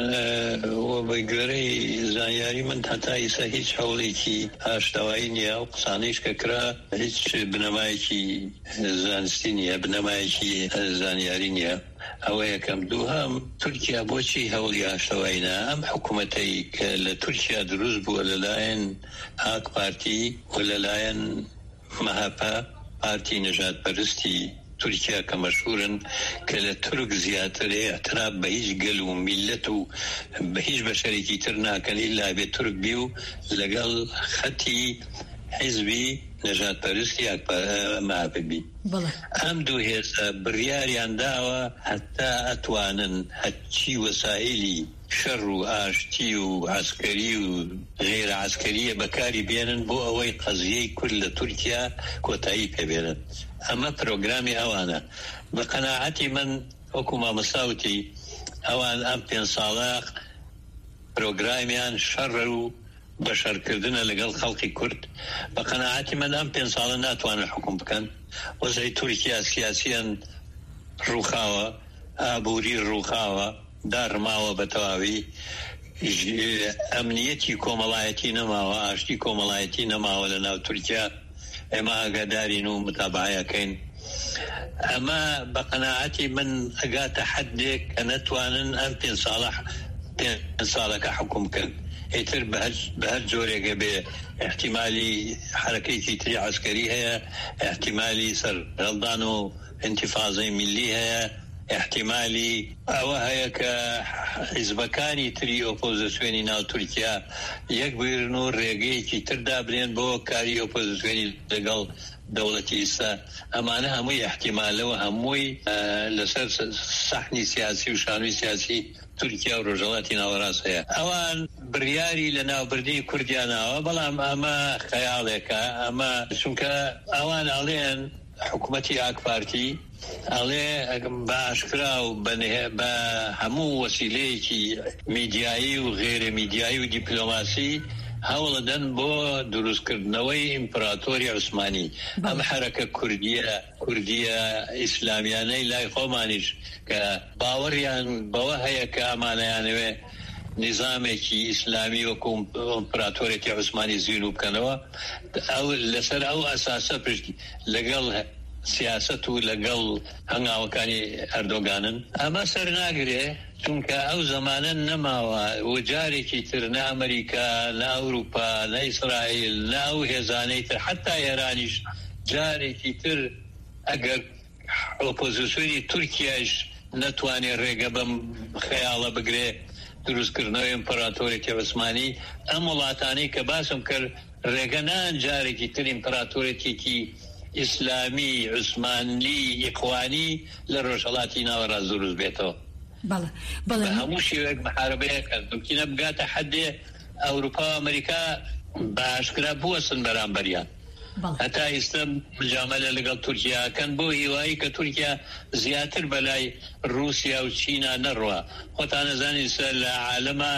و بە گوێرەی زانیاری من هەتا ئێستا هیچ هەوڵێکی ئاشتەوایی نییە و قسانەیش کە کرا هیچ بنەمایەکی زانستی نییە، بنەمایەکی زانیاری نییە. ئەوە یەکەم. دووهەم تورکیا بۆچی هەوڵی ئاشتەواییە؟ ئەم حکوومەتەی کە لە تورکیا دروست بووە لەلایەن ئاک پارتی و لەلایەن مەهاپا پارتی نەژادپەرستی تورکیا کە مەشهورن کە لە تورک زیاتر اعتراف بە هیچ گەل و میلەت و بە هیچ بەشەرێکی تر ناکەن ئیلا بێ تورک بی و لەگەڵ خەتی حیزبی نەژاد پەرست یاک مابی. ئەم دوو هێزە بڕیاریان داوە هەتا ئەتوانن هەچی وەسایلی شەڕ و ئاشتی و عسکەری و غێرە عسکەریە بەکاری بێنن بۆ ئەوەی قەزیەی کورد لە تورکیا کۆتایی پێبێنن. ئەمە پرۆگرامی ئەوانە. بە قەناعەتی من وەکو مامەساوتی ئەوان ئەم پێنج ساڵە پرۆگرامیان شەڕ و بەشەرکردنە لەگەڵ خەڵکی کورد. بە قەناعەتی من ئەم پێنج ساڵە ناتوانن حکوم بکەن. وەزعی تورکیا سیاسیەن ڕووخاوە، ئابووری ڕووخاوە، داڕماوە بە تەواوی، ئەمنیەتی کۆمەڵایەتی نەماوە، ئاشتی کۆمەڵایەتی نەماوە لە ناو تورکیا. ئێمە ئاگادارین و متابعەکەین. ئەمە بە قەناعەتی من ئەگاتە حەدێک کە نەتوانن ئەم پێنج ساڵە پێنج ساڵەکە حکوم بکەن. ئیتر بە هەر جۆرێکە بێ احتیمالی حرەکەیەکی تری عسکەری هەیە، احتیمالی سەرهەڵدان و انتیفاضەی میلی هەیە، احتیمالی ئەوە هەیە کە حیزبەکانی تری ئۆپۆزیسیۆنی ناو تورکیا یەک بگرن و ڕێگەیەکی تردا برێن بۆ کاری ئۆپۆزیسیۆنی لەگەڵ دەوڵەتی ئێستا. ئەمانە هەمووی احتیمالەوە هەمووی لەسەر سەحنی سیاسی و شانوی سیاسی تورکیا و ڕۆژهەڵاتی ناوەڕاست هەیە. ئەوان بڕیاری لە ناوبردنی کوردیانەوە، بەڵام ئەمە خەیاڵێکە. ئەمە چونکە ئەوان ئەڵێن حکوومەتی ئاک پارتی ئەڵێ بە ئاشکرا و بە هەموو وەسیلەیەکی میدیایی و غێرە میدیایی و دیپلۆماسی هەوڵەدەن بۆ دروستکردنەوەی ئیمپراتۆری عوسمانی. ئەم حرەکە کوردیە کوردیە ئیسلامیانەی لای خۆمانیش کە باوەڕیان بەوە هەیە کە ئەمانەیانەوێ نظامێکی ئیسلامی وەکو ئیمپراتۆرێکی عوسمانی زیینو بکەنەوە، ئەو لەسەر ئەو ئەساسە پشتی لەگەڵ سیاست و لەگەڵ هەنگاوەکانی ئەردۆگانن. ئەمە سەر ناگرێ چونکە ئەو زەمانە نەماوە و جارێکی تر نە ئەمریکا، نە ئەوروپا، نە ئیسرائیل، نە ئەو هێزانەی تر، حتا ئێرانیش جارێکی تر ئەگەر ئۆپۆزیسیۆنی تورکیاش نەتوانێت ڕێگە بەم خەیاڵە بگرێ دروستکردنەوەی ئیمپراتۆرێکی عوسمانی. ئەم وڵاتانەی کە باسم کرد ڕێگە نان جارێکی تر ئیمپراتۆرێتێکی ئیسلامی عوسمانی ئیخوانی لە ڕۆژهەڵاتی ناوەڕاست دروست بێتەوە. بە هەموو شێوەیەک محاربەیە کرد. ممکنە بگاتە حەدێ ئەوروپا و ئەمریکا بە ئاشکرا بوەستن بەرامبەریان. هەتا ئێستا مجامەلە لەگەڵ تورکیاکەن بۆ هیوایی کە تورکیا زیاتر بەلای رووسیا و چینا نەڕوە. خۆتان نەزانین لە عالەمە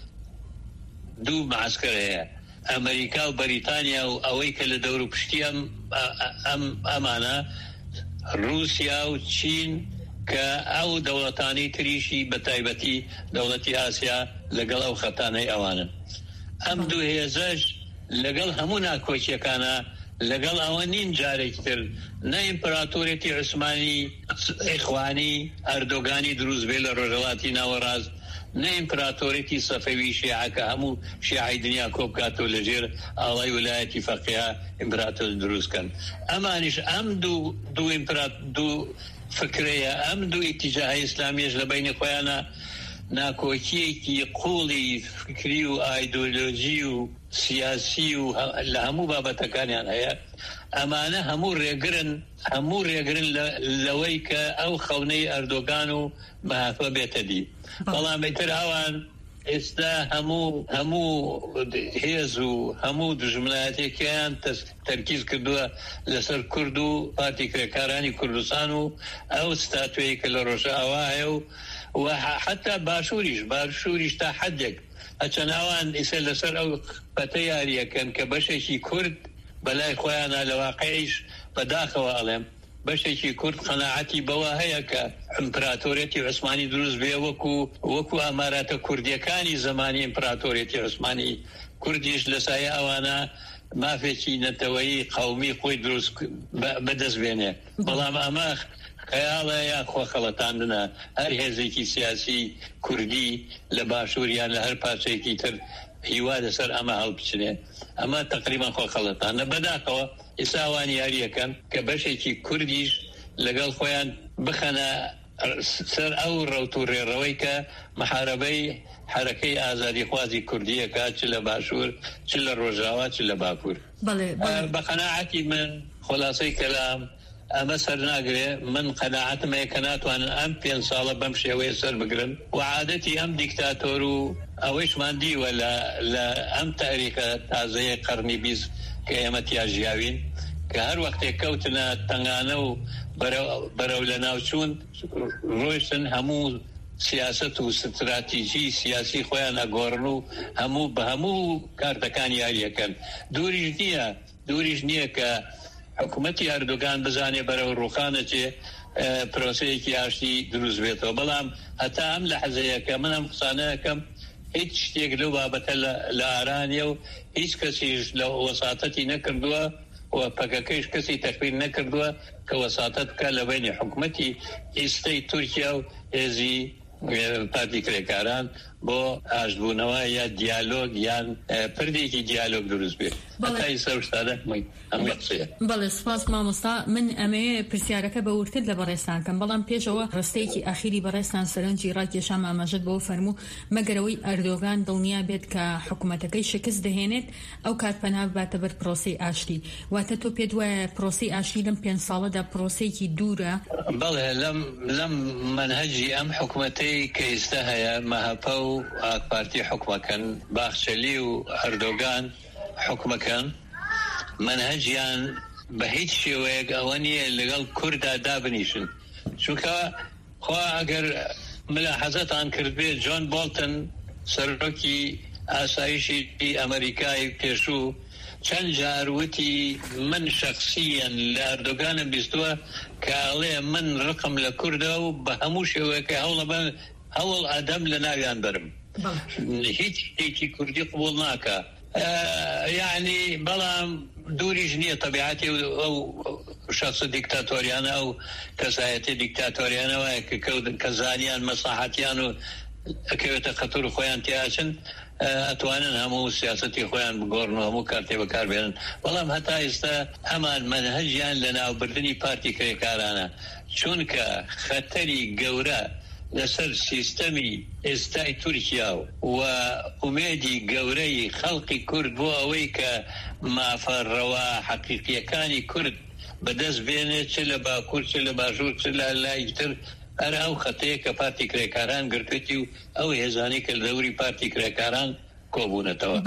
دوو معسکەر هەیە، ئەمریکا و بەریتانیا، و ئەوەی کە لە دەور و پشتی ئەم ئەمانە رووسیا و چین کە ئەو دەوڵەتانی تریشی بە تایبەتی دەوڵەتی ئاسیا لەگەڵ ئەو خەتانەی ئەوانن. ئەم دوو هێزەش لەگەڵ هەموو ناکۆچیەکانە لەگەڵ ئەوە نین جارێکی تر نە ئیمپراتۆرێتی عوسمانی ئیخوانی ئەردۆگانی دروست بێ لە ڕۆژهەڵاتی ناوەڕاست، نە ئیمپراتۆرێتی سەفەوی شیعەکە هەموو شیعەی دنیا کۆبکاتەوە لەژێر ئاڵای ویلایەتی فەقیها ئیمپراتۆر دروستکەن. ئەمانیش ئەم دوو دوو ئیمپرات دوو فکرەیە، ئەم دوو ئیتیجاهی ئیسلامیش لە بینی خۆیانە ناکۆکیەکی قوڵی فکری و ئایدۆلۆژی و سیاسی و لە هەموو بابەتەکانیان هەیە. ئەمانە هەموو ڕێگرن هەموو ڕێگرن لەوەی کە ئەو خەونەی ئەردۆگان و مەهافە بێتە دی. بەڵام بەیتر ئەوان ئێستا هەموو هەموو هێز و هەموو دژمنایەتێکیان تەرکیز کردووە لەسەر کورد و پارتی کرێکارانی کوردستان و ئەو ستاتوەیە کە لە ڕۆژئاوا هەیە و و حتا باشووریش باشووریش تا حەدێک ئەچەند ئەوان ئیسە لەسەر ئەو پەتە یاریەکەن کە بەشێکی کورد بەلای خۆیانە لە واقعیش بەداخەوە ئەڵێم بەشێکی کورد قەناعەتی بەوە هەیە کە ئیمپراتۆرێتی عوسمانی دروست بێ وەکو وەکو ئاماراتە کوردیەکانی زمانی ئیمپراتۆرێتی عوسمانی. کوردیش لە سایە ئەوانە مافێکی نەتەوەیی قەومی خۆی دروست بەدەست بێنێ. بەڵام ئەمە خەیاڵە یا خۆخەڵەتاندنە. هەر هێزێکی سیاسی کوردی لە باشووریان لە هەر پارچەیەکی تر هیوا لەسەر ئەمە هەڵبچنێ. ئەمە تقریبا خۆخەڵەتانە. بەداخەوە ئێستا ئەوان یاریەکەن کە بەشێکی کوردیش لەگەڵ خۆیان بخەنە سەر ئەو ڕەوتوڕێڕەوەی کە محارەبەی حرەکەی ئازادی خوازی کوردیەکە چ لە باشوور چ لە ڕۆژاوا چ لە باکوور. بە قەناعەتی من خلاصەی کەلام ئەمە سەر ناگرێ. من قەناعەتم هەیە کە ناتوانن ئەم پێنج ساڵە بەم شێوەیە سەر بگرن و عادەتی ئەم دیکتاتۆر و ئەوەیشمان دیوە لە ئەم تاریخە تازەیە قەرنی بیست کە ئێمە تیاژیاوین کە هەر وەختێک کەوتنە تەنگانە و بەرەو لە ناوچوون ڕۆیشتن هەموو سیاست و استراتیژی سیاسی خۆیان ئەگۆڕن و هەموو بە هەموو کارتەکان یاریەکەن. دووریش نییە دووریش نییە کە حکوومەتی ئەردۆگان بزانێ بەرەو ڕوخانەچێ پرۆسەیەکی ئاشتی دروست بێتەوە. بەڵام هەتا ئەم لە حەزەیەکە من ئەم قسانەکەم هیچ شتێک لەو بابەتە لە ئارانیە و هیچ کەسیش لە وەساتەتی نەکردووە و پەکەکەیش کەسی تەخبیر نەکردووە کە وەساتەت بکە لە بینی حکوومەتی ئێستای تورکیا و هێزی پارتی کرێکاران بۆ ئاشتبوونەوە یا دیالۆگ یان پردێکی دیالۆگ دروست بێت. هەتای سەر شتادە هەمووی قسەیە. بەڵێ سپاس مامۆستا. من ئەمەیە پرسیارەکە بە ورتر لە بەڕێستان کەم، بەڵام پێشەوە ڕستەیەکی ئاخیری بەڕێستان سەرنجی ڕاکێشام ئاماژەت بەوە فەرموو مەگەرەوەی ئەردۆغان دڵنیا بێت کە حکوومەتەکەی شکست دەهێنێت ئەو کات پەناب باتە بەر پرۆسەی ئاشتی. واتە تۆ پێت وایە پرۆسەی ئاشتی لەم پێنج ساڵەدا پرۆسەیەکی دوورە؟ بەڵێ لەم لەم منهەجی ئەم حکوومەتەی کە ئێستا هەیە مەهەپە و پارتی حکومەکەن باخچەلی و ئەردۆغان حکومەکەن منهەجیان بە هیچ شێوەیەک ئەوە نییە لەگەڵ کووردا دابنیشن. چونکە خوا ئەگەر ملاحەزەتان کرد بێت جۆن بۆڵتن سەرۆکی ئاسایشی ئەمریکای پێشوو چەند جاروتی من شخصیان لە ئەردۆغانم بیستووە کاڵێ من ڕقم لە کووردە و بە هەموو شێوەیەکە هەوڵە بە هەوڵ ئادەم لە ناویان برم هیچ شتێکی کوردی قبول ناکە. یعنی بەڵام دووریش نییە تەبیعەتی ئەو شخص دیکتاتۆریانە ئەو کەسایەتی دیکتاتۆریانەوەیە کە زانیان مەساحەتیان و ئەکەوێتە خەتور خۆیان تیاچن ئەتوانن هەموو سیاسەتی خۆیان بگۆڕن و هەموو کارتێ بەکاربێنن. بەڵام هەتا ئێستا هەمان منهەجیان لە ناوبردنی پارتی کرێکارانە چونکە خەتەری گەورە لەسەر سیستەمی ئێستای تورکیا و ئومێدی گەورەی خەڵقی کورد بۆ ئەوەی کە مافەڕەوە حەقیقیەکانی کورد بەدەست بێنێت چ لە باکوور چ لە باشوور چ لە لایتر هەر ئەو خەتەیە کە پارتی کرێکاران گرتوێتی و ئەو هێزانی کە لە دەوری پارتی کرێکاران کۆبوونەتەوە.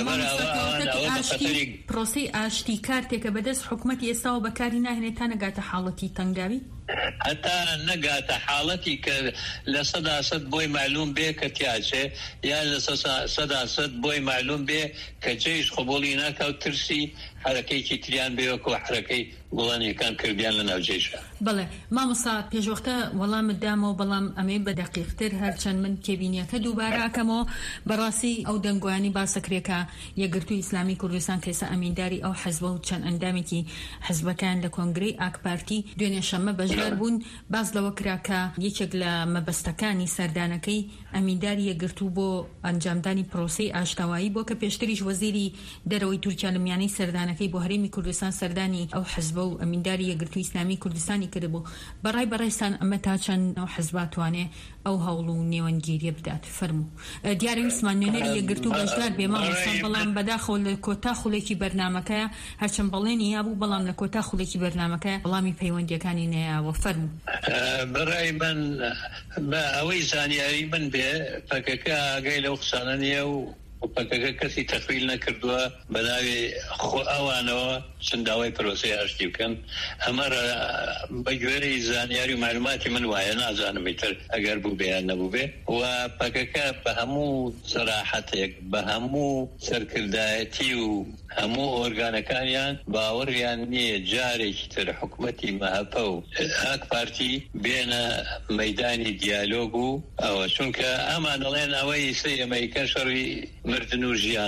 پرۆسەی ئاشتی کارتێکە بەدەست حکوومەتی ئێستاوە بەکاری ناهێنێت تا نەگاتە حاڵەتی تەنگاوی؟ هەتا نەگاتە حاڵەتی کە لە سەدا سەد بۆی معلوم بێ کە تیاچێ یا لە سەدا سەد بۆی معلوم بێ کە جێیش قبوڵی ناکە و ترسی حرەکەیکی تریان بێوەکو حرەکەی وڵانیەکان کردیان لە ناوجێشە. بەڵێ مامۆستا پێشوەختە وەڵامت دامەوە، بەڵام ئەمەی بە دەقیقتر هەرچەند من تێبینیەکە دووبارە ئەکەمەوە. بەڕاستی ئەو دەنگوانی باسەکرێکە یەکگرتووی ئیسلامی کوردستان کەسە ئەمینداری ئەو حەزبە و چەند ئەندامێکی حەزبەکان لە کۆنگرەی ئاک پارتی دوێنێ شەمە بەشدار بوون. باز لەوە کراکە یەکێک لە مەبەستەکانی سەردانەکەی ئەمینداری یەکگرتوو بۆ ئەنجامدانی پرۆسەی ئاشتاوایی بۆ کە پێشتریش وەزیری دەرەوەی تورکیا لە میانەی سەردانەکەی بۆ هەرێمی کوردستان سەردانی ئەو حەزبە و ئەمینداری یەکگرتووی ئیسلامی کوردستانی کردبوو. بەڕای بەڕێستان ئەمە تا چەند ئەو حەزباتوانێ ئەو هەوڵ و نێوەنگیریە بدات؟ فەرموو. دیارە ویسمان نوێنەری یەکگرتوو بەشدار بێ مامۆستا، بەڵام بەداخەوە لە کۆتا خوڵێکی بەرنامەکەیە هەرچەند بەڵێنی هەبوو، بەڵام لە کۆتا خوڵێکی بەرنامەکەیە وەڵامی پەیوەندیەکانی نەیاوە. فەرموو. بەڕای من بە ئەوەی زانیاری من بێ پەکەکە ئاگای لەو قسانە نییە و پەکەکە کەسی تەخویل نەکردووە بە ناوی ئەوانەوە چەند داوای پرۆسەی ئاشتی بکەن. ئەمە بە گوێرەی زانیاری و معلوماتی من وایە، نازانم ئیتر ئەگەر بوو بێ یان نەبوو بێ. و پەکەکە بە هەموو سەراحەتێک بە هەموو سەرکردایەتی و هەموو ئۆرگانەکانیان باوەڕیان نییە جارێکی تر حکوومەتی مەهەپە و ئاک پارتی بێنە مەیدانی دیالۆگ و ئەوە، چونکە ئەمان دەڵێن ئەوەی سەی ئەمریکا شەڕی مردن و ژیانە،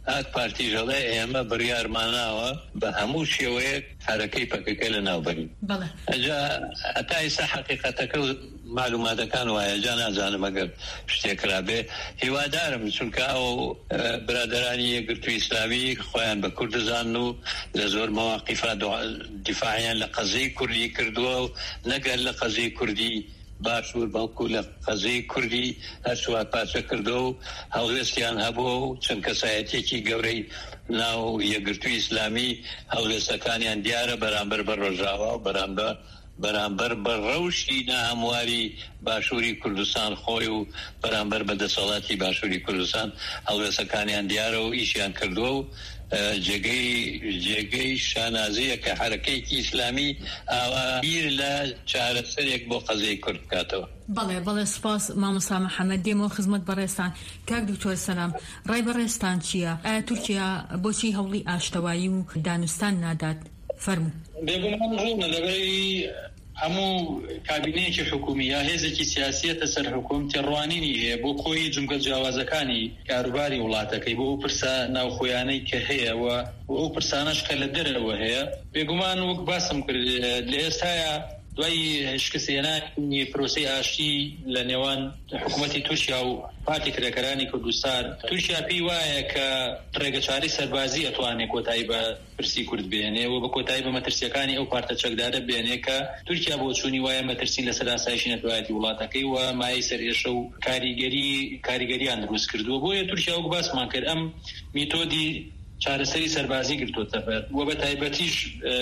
ئاک پارتیژەڵێ ئێمە بڕیارماناوە بە هەموو شێوەیەک حرەکەی پەکەکە لە ناوبەری ئەجا ئەتا ئێستا حەقیقەتەکە و معلوماتەکان وایە جا نازانم ئەگەر شتێکرا بێ هیوادارم چونکە ئەو برادەرانی یەکگرتووی ئیسلامی خۆیان بە کورد دەزانن و لە زۆر مەواقیفا دیفاعیان لە قەزەی کوردی کردووە و نەگەر لە قەزەی کوردی باشوور بەڵکو لە قەزەی کوردی هەرچوار پارچە کردو و هەڵوێستیان هەبووە و چەند کەسایەتێکی گەورەی ناو یەکگرتووی ئیسلامی هەڵوێستەکانیان دیارە بەرامبەر بە ڕۆژاوا و بەرامبەر بەرامبەر بە ڕەوشی ناهەمواری باشووری کوردستان خۆی و بەرامبەر بە دەسەڵاتی باشووری کوردستان هەڵوێستەکانیان دیارە و ئیشیان کردووە و جێگەی جێگەی شانازەیە کە حرەکەیەکی ئیسلامی ئاویر لە چارەسەرێک بۆ قەزەی کورد بکاتەوە. بەڵێ بەڵێ سپاس مامۆستا محەممەد دێمەوە خزمەت بەڕێستان. کاک دکتۆر سەلام، ڕای بەڕێستان چییە؟ ئایا تورکیا بۆچی هەوڵی ئاشتەوایی و دانوستان نادات؟ فەرموو. بێگومان ڕوونە لەبەری هەموو کابینەیەکی حکومی یا هێزێکی سیاسیەتە سەر حکوم تێڕوانینی هەیە بۆ کۆی جومگە جیاوازەکانی کاروباری وڵاتەکەی بۆ ئەو پرسە ناوخۆیانەی کە هەیە و ئەو پرسانەش کە لە دەرەوە هەیە. بێگومان وەک باسم کرد لە ئێستاە دوای شکستێنانی پرۆسەی ئاشتی لە نێوان حکوومەتی تورکیا و پارتی کرێکەرانی کوردستان، تورکیا پێی وایە کە ڕێگەچاری سەربازی ئەتوانێت کۆتایی بە پرسی کورد بێنێ و بە کۆتایی بە مەترسیەکانی ئەو پارتە چەکدارە بێنێ کە تورکیا بۆ چوونی وایە مەترسین لەسەر ئاسایشی نەتوایەتی وڵاتەکەی و مای سەرێشە و کاریگەری کاریگەریان دروست کردووە. بۆیە تورکیا وەک باسمان کرد ئەم میتۆدی چارەسەری سەربازی گرتووەتە بەر و بە تایبەتیش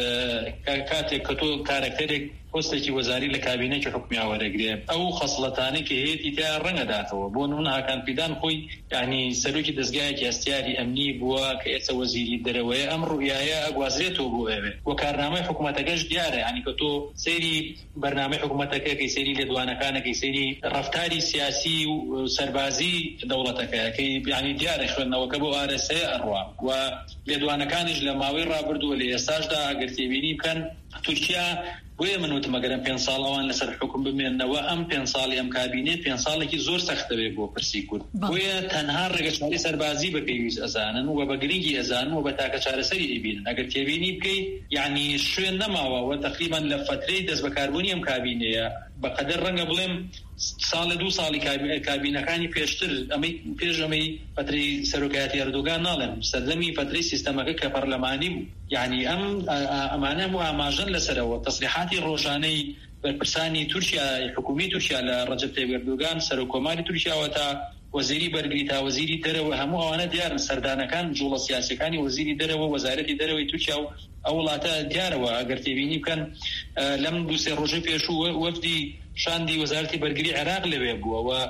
کاتێک کە تۆ کارکتەرێک پۆستێکی وەزاری لە کابینەی حکومی وەرەگرێ ئەو خەسڵەتانەی کە هەیەی تیا ڕەنگەداتەوە. بۆ نمونە هاکان فیدان خۆی یعنی سەرۆکی دەستگایەکی هەستیاری ئەمنی بووە کە ئێستا وەزیری دەرەوەیە، ئەم ڕوویایە ئەگوازرێتەوە بۆ ئێوێ و کارنامەی حکوومەتەکەش دیارە، ینی کە تۆ سەیری بەرنامەی حکوومەتەکەی سەیری لێدوانەکانەکەی سەیری ڕەفتاری سیاسی و سەربازی دەوڵەتەکەیەکەی ینی دیارە خوێندنەوەکە بۆ ئارەسەیە ئەڕوا و لێدوانەکانیش لە ماوەی ڕابردووە لە ئێستاشدا ئەگەر تێبینی بکەن تورکیا بۆیە من وتم ئەگەر پێنج ساڵ ئەوان لەسەر حکم بمێننەوە ئەم پێنج ساڵی ئەم کابینێ پێنج ساڵێکی زۆر سەختەوێ بۆ پرسی کورد. بۆیە تەنها ڕێگەچاری سەربازی بە پێویست ئەزانن و بە گرنگی ئەزانن و بە تاکە چارەسەری ئەبینن. ئەگەر تێبینی بکەیت یعنی شوێن نەماوە و تقریبا لە فترەی دەست بەکاربوونی ئەم کابینەیە بەقەدەر ڕەنگە بڵێم ساڵ دوو ساڵی کابینەکانی پێشتر ئەمەی پێش ئەمەی فترەی سەرۆکایەتی ئەردۆگان ناڵێن سەردەمی فترەی سیستەمەکە کە پەرلەمانی بوو. یعنی ئەم ئەمانە و ئاماژەن لەسەرەوە تەسریحاتی ڕۆژانەی بەرپرسانی تورکیا حکومی تورکیا لە ڕەجەب تایب ئەردۆگان سەرۆکۆماری تورکیاوە تا وەزیری بەرگری تا وەزیری دەرەوە هەموو ئەوانە دیارن سەردانەکان جوڵە سیاسەکانی وەزیری دەرەوە وەزارەتی دەرەوەی تورکیا و ئەو وڵاتە دیارەوە ئەگەر تێبینی بکەن لەم دوو سێ ڕۆژەی پێشوو وەفدی شاندی وەزارەتی بەرگری عێراق لەوێ بووەوە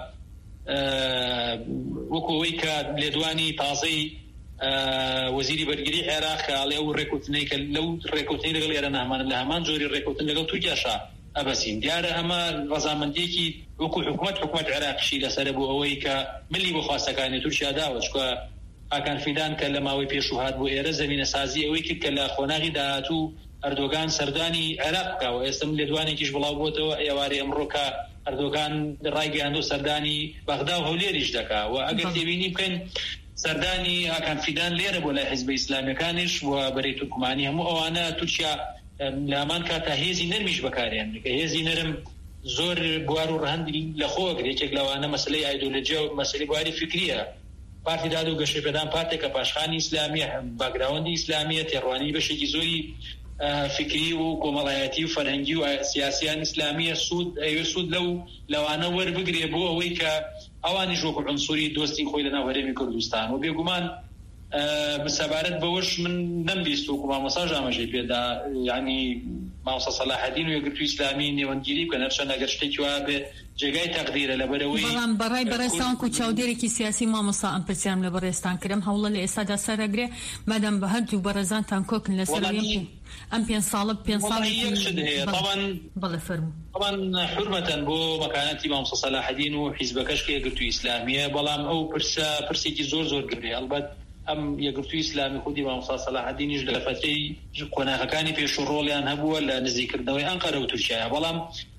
وەکەوەی کە لێدوانی تازەی وەزیری بەرگری عێراق ئاڵێ ئەو ڕێکوتنەی کە لەو ڕێکوتنەی لەگەڵ ئێرە نەهمان لە هەمان جۆری ڕێکوتن لەگەڵ تورکیاشا ئەبەسین. دیارە ئەمە ڕەزامەندیەکی وەکو حکوومەت حکوومەت عێراقیشی لەسەرە بوو ئەوەی کە ملی بۆ خواستەکانی تورکیا داوە چکە ئاکان فیدان کە لە ماوەی پێشوهات بۆ ئێرە زەمینە سازی ئەوەی کرد کە لە خۆناغی داهاتوو ئەردۆگان سەردانی عێراق بکەوە. ئێستا لێدوانێکیش بڵاو بۆتەوە ئێوارەی ئەمڕۆکە ئەردۆگان ڕایگەیاندۆ سەردانی بەغدا و هەولێریش دەکا و ئەگەر تێبینی بکەین سەردانی ئاکان فیدان لێرە بۆ لای حیزبە ئیسلامیەکانیش و بەرەی تورکمانی هەموو ئەوانە تورکیا لامان کاتا هێزی نەرمیش بەکارێن کە هێزی نەرم زۆر بوار و ڕەهەندی لە خۆگرێت. یەکێک لەوانە مەسلەی ئایدۆلۆجیا و مەسلەی بواری فکریە. پارتی داد و گەشەپێدان پارتێکە پاشخانی ئیسلامیە باگراوندی ئیسلامیە تێڕوانی بەشێکی زۆری فکری و کۆمەڵایەتی و فەرهەنگی و سیاسیان ئیسلامیە سوود ئەوێ سوود لەو لەوانە وەربگرێ بۆ ئەوەی کە ئەوانیش وەکو عنسوری دۆستی خۆی لە ناو هەرێمی کوردستان و بێگومان بسەبارەت بەوەش من نەمبیست وەکو مامۆستا ئاماژەی پێدا ینی مامۆستا سەلاحەدین و یەکگرتووی ئیسلامی نێوەندگیری بکەن هەرچەندە ئەگەر شتێکی وا بێ جێگای تەقدیرە لەبەرەوەی بەڵام بەڕای بەڕێستان و چاودێرێکی سیاسی مامۆستا ئەم پرسیارم لە بەڕێستان کردم هەوڵە لە ئێستادا سەرەگرێ مادام بە هەردوو بەڕێزانتان کۆکن لەسەر ئەم پێنج ساڵە پێنج ساڵی بەڵێ فەرموو طبعا حرمەتەن بۆ مەکانەتی مامۆستا سەلاحەدین و حیزبەکەش کە یەکگرتووی ئیسلامیە بەڵام ئەو پرسە پرسێکی زۆر زۆر گرێ. ئەلبەت ئەم یەکگرتووی ئیسلامی خودی مامۆستا سەلاحەدینیش لە فترەی قۆناغەکانی پێشوڕۆڵیان هەبووە لە نزیکردنەوەی ئەنقەرە و تورکیایە، بەڵام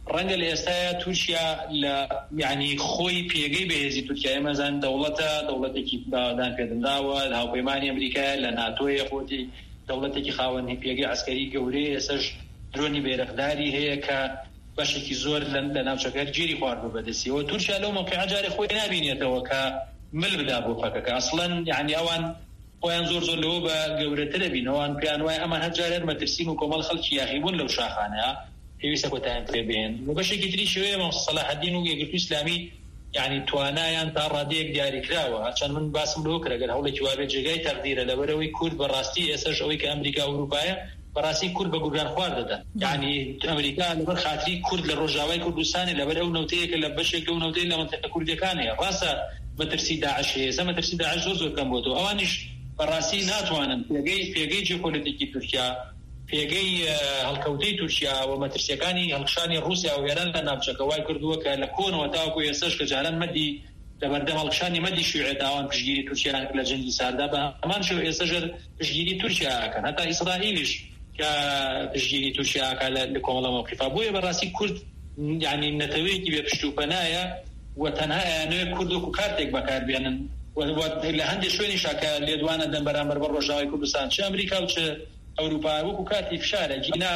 ڕەنگە لە ئێستاە تورکیا لە یعنی خۆی پێگەی بەهێزی تورکیا ئێمەزان دەوڵەتە دەوڵەتێکی دادان پێدراوە لە هاوپەیمانی ئەمریکا لە ناتۆیە خۆتی دەوڵەتێکی خاوەنی پێگەی عسکەری گەورەی ئێسەش درۆنی بێرەخداری هەیە کە بەشێکی زۆر لە ناوچەکە گیری خواردوو بەدەستیەوە. تورکیا لەو موقعە جارێ خۆی نابینێتەوە کە مل بدا بۆ فەکەکە ئەسڵەن یعنی ئەوان خۆیان زۆر زۆر لەوە بە گەورەترە بینەوەوان پیان وایە ئەمان هەرجارێت مەترسین و کۆمەڵ خەڵکی یاخیبوون لەو شاخانەیە پێویستە کۆتاییان پێ بێن و بەشێکی تری شێوەیە مەم سەلاح الدین و یەکگرتووی ئیسلامی یعنی توانایان تا ڕادەیەک دیاری کراوە. هەرچەند من باسم لەوە کرد ئەگەر هەوڵێکی وابێت جێگای تەقدیرە لەبەرەوەی کورد بەڕاستی ئێسەش ئەوەی کە ئەمریکا و ئەوروپایە بەڕاستی کورد بە گورگان خوار دەدەن. یعنی ئەمریکا لەبەر خاتری کورد لە ڕۆژاوای کوردستانی لەبەر ئەو نەوتەیەکە لە بەشێک لەو نەوتەی لە منتەقە کوردەکانەیە. ڕاستە مەترسی داعش هەیە، ئێستا مەترسی داعش زۆر زۆر کەم بۆتەوە. ئەوانیش بەڕاستی ناتوانن پێگەی پێگەی جیۆپۆلیتیکی تورکیا پێگەی هەڵکەوتەی تورکیا و مەترسیەکانی هەڵکشانی رووسیا و ئێران لە ناوچەکە وای کردووە کە لە کۆنەوە تاوەکو ئێستاش کە جاران مەدی لەبەردەم هەڵکشانی مەدی شیوعێ داوان پشتگیری تورکیان لە جەنگی ساردا بە هەمان شێوە ئێستاژەر پشتگیری تورکیاکەن، هەتا ئیسرائیلیش کە پشتگیری تورکیاکە لە کۆمەڵە مەوقیفا. بۆیە بەڕاستی کورد یعنی نەتەوەیەکی بێ پشت و پەنایە و تەنها ئەیانەوێت کورد وەکو کارتێک بەکاربێنن لە هەندێک شوێنی شاکە لێدوانە دەم بەرامبەر بە ڕۆژاوای کوردستان چ ئەمریکا و چ ئەوروپا وەکو کاتی فشارە جینا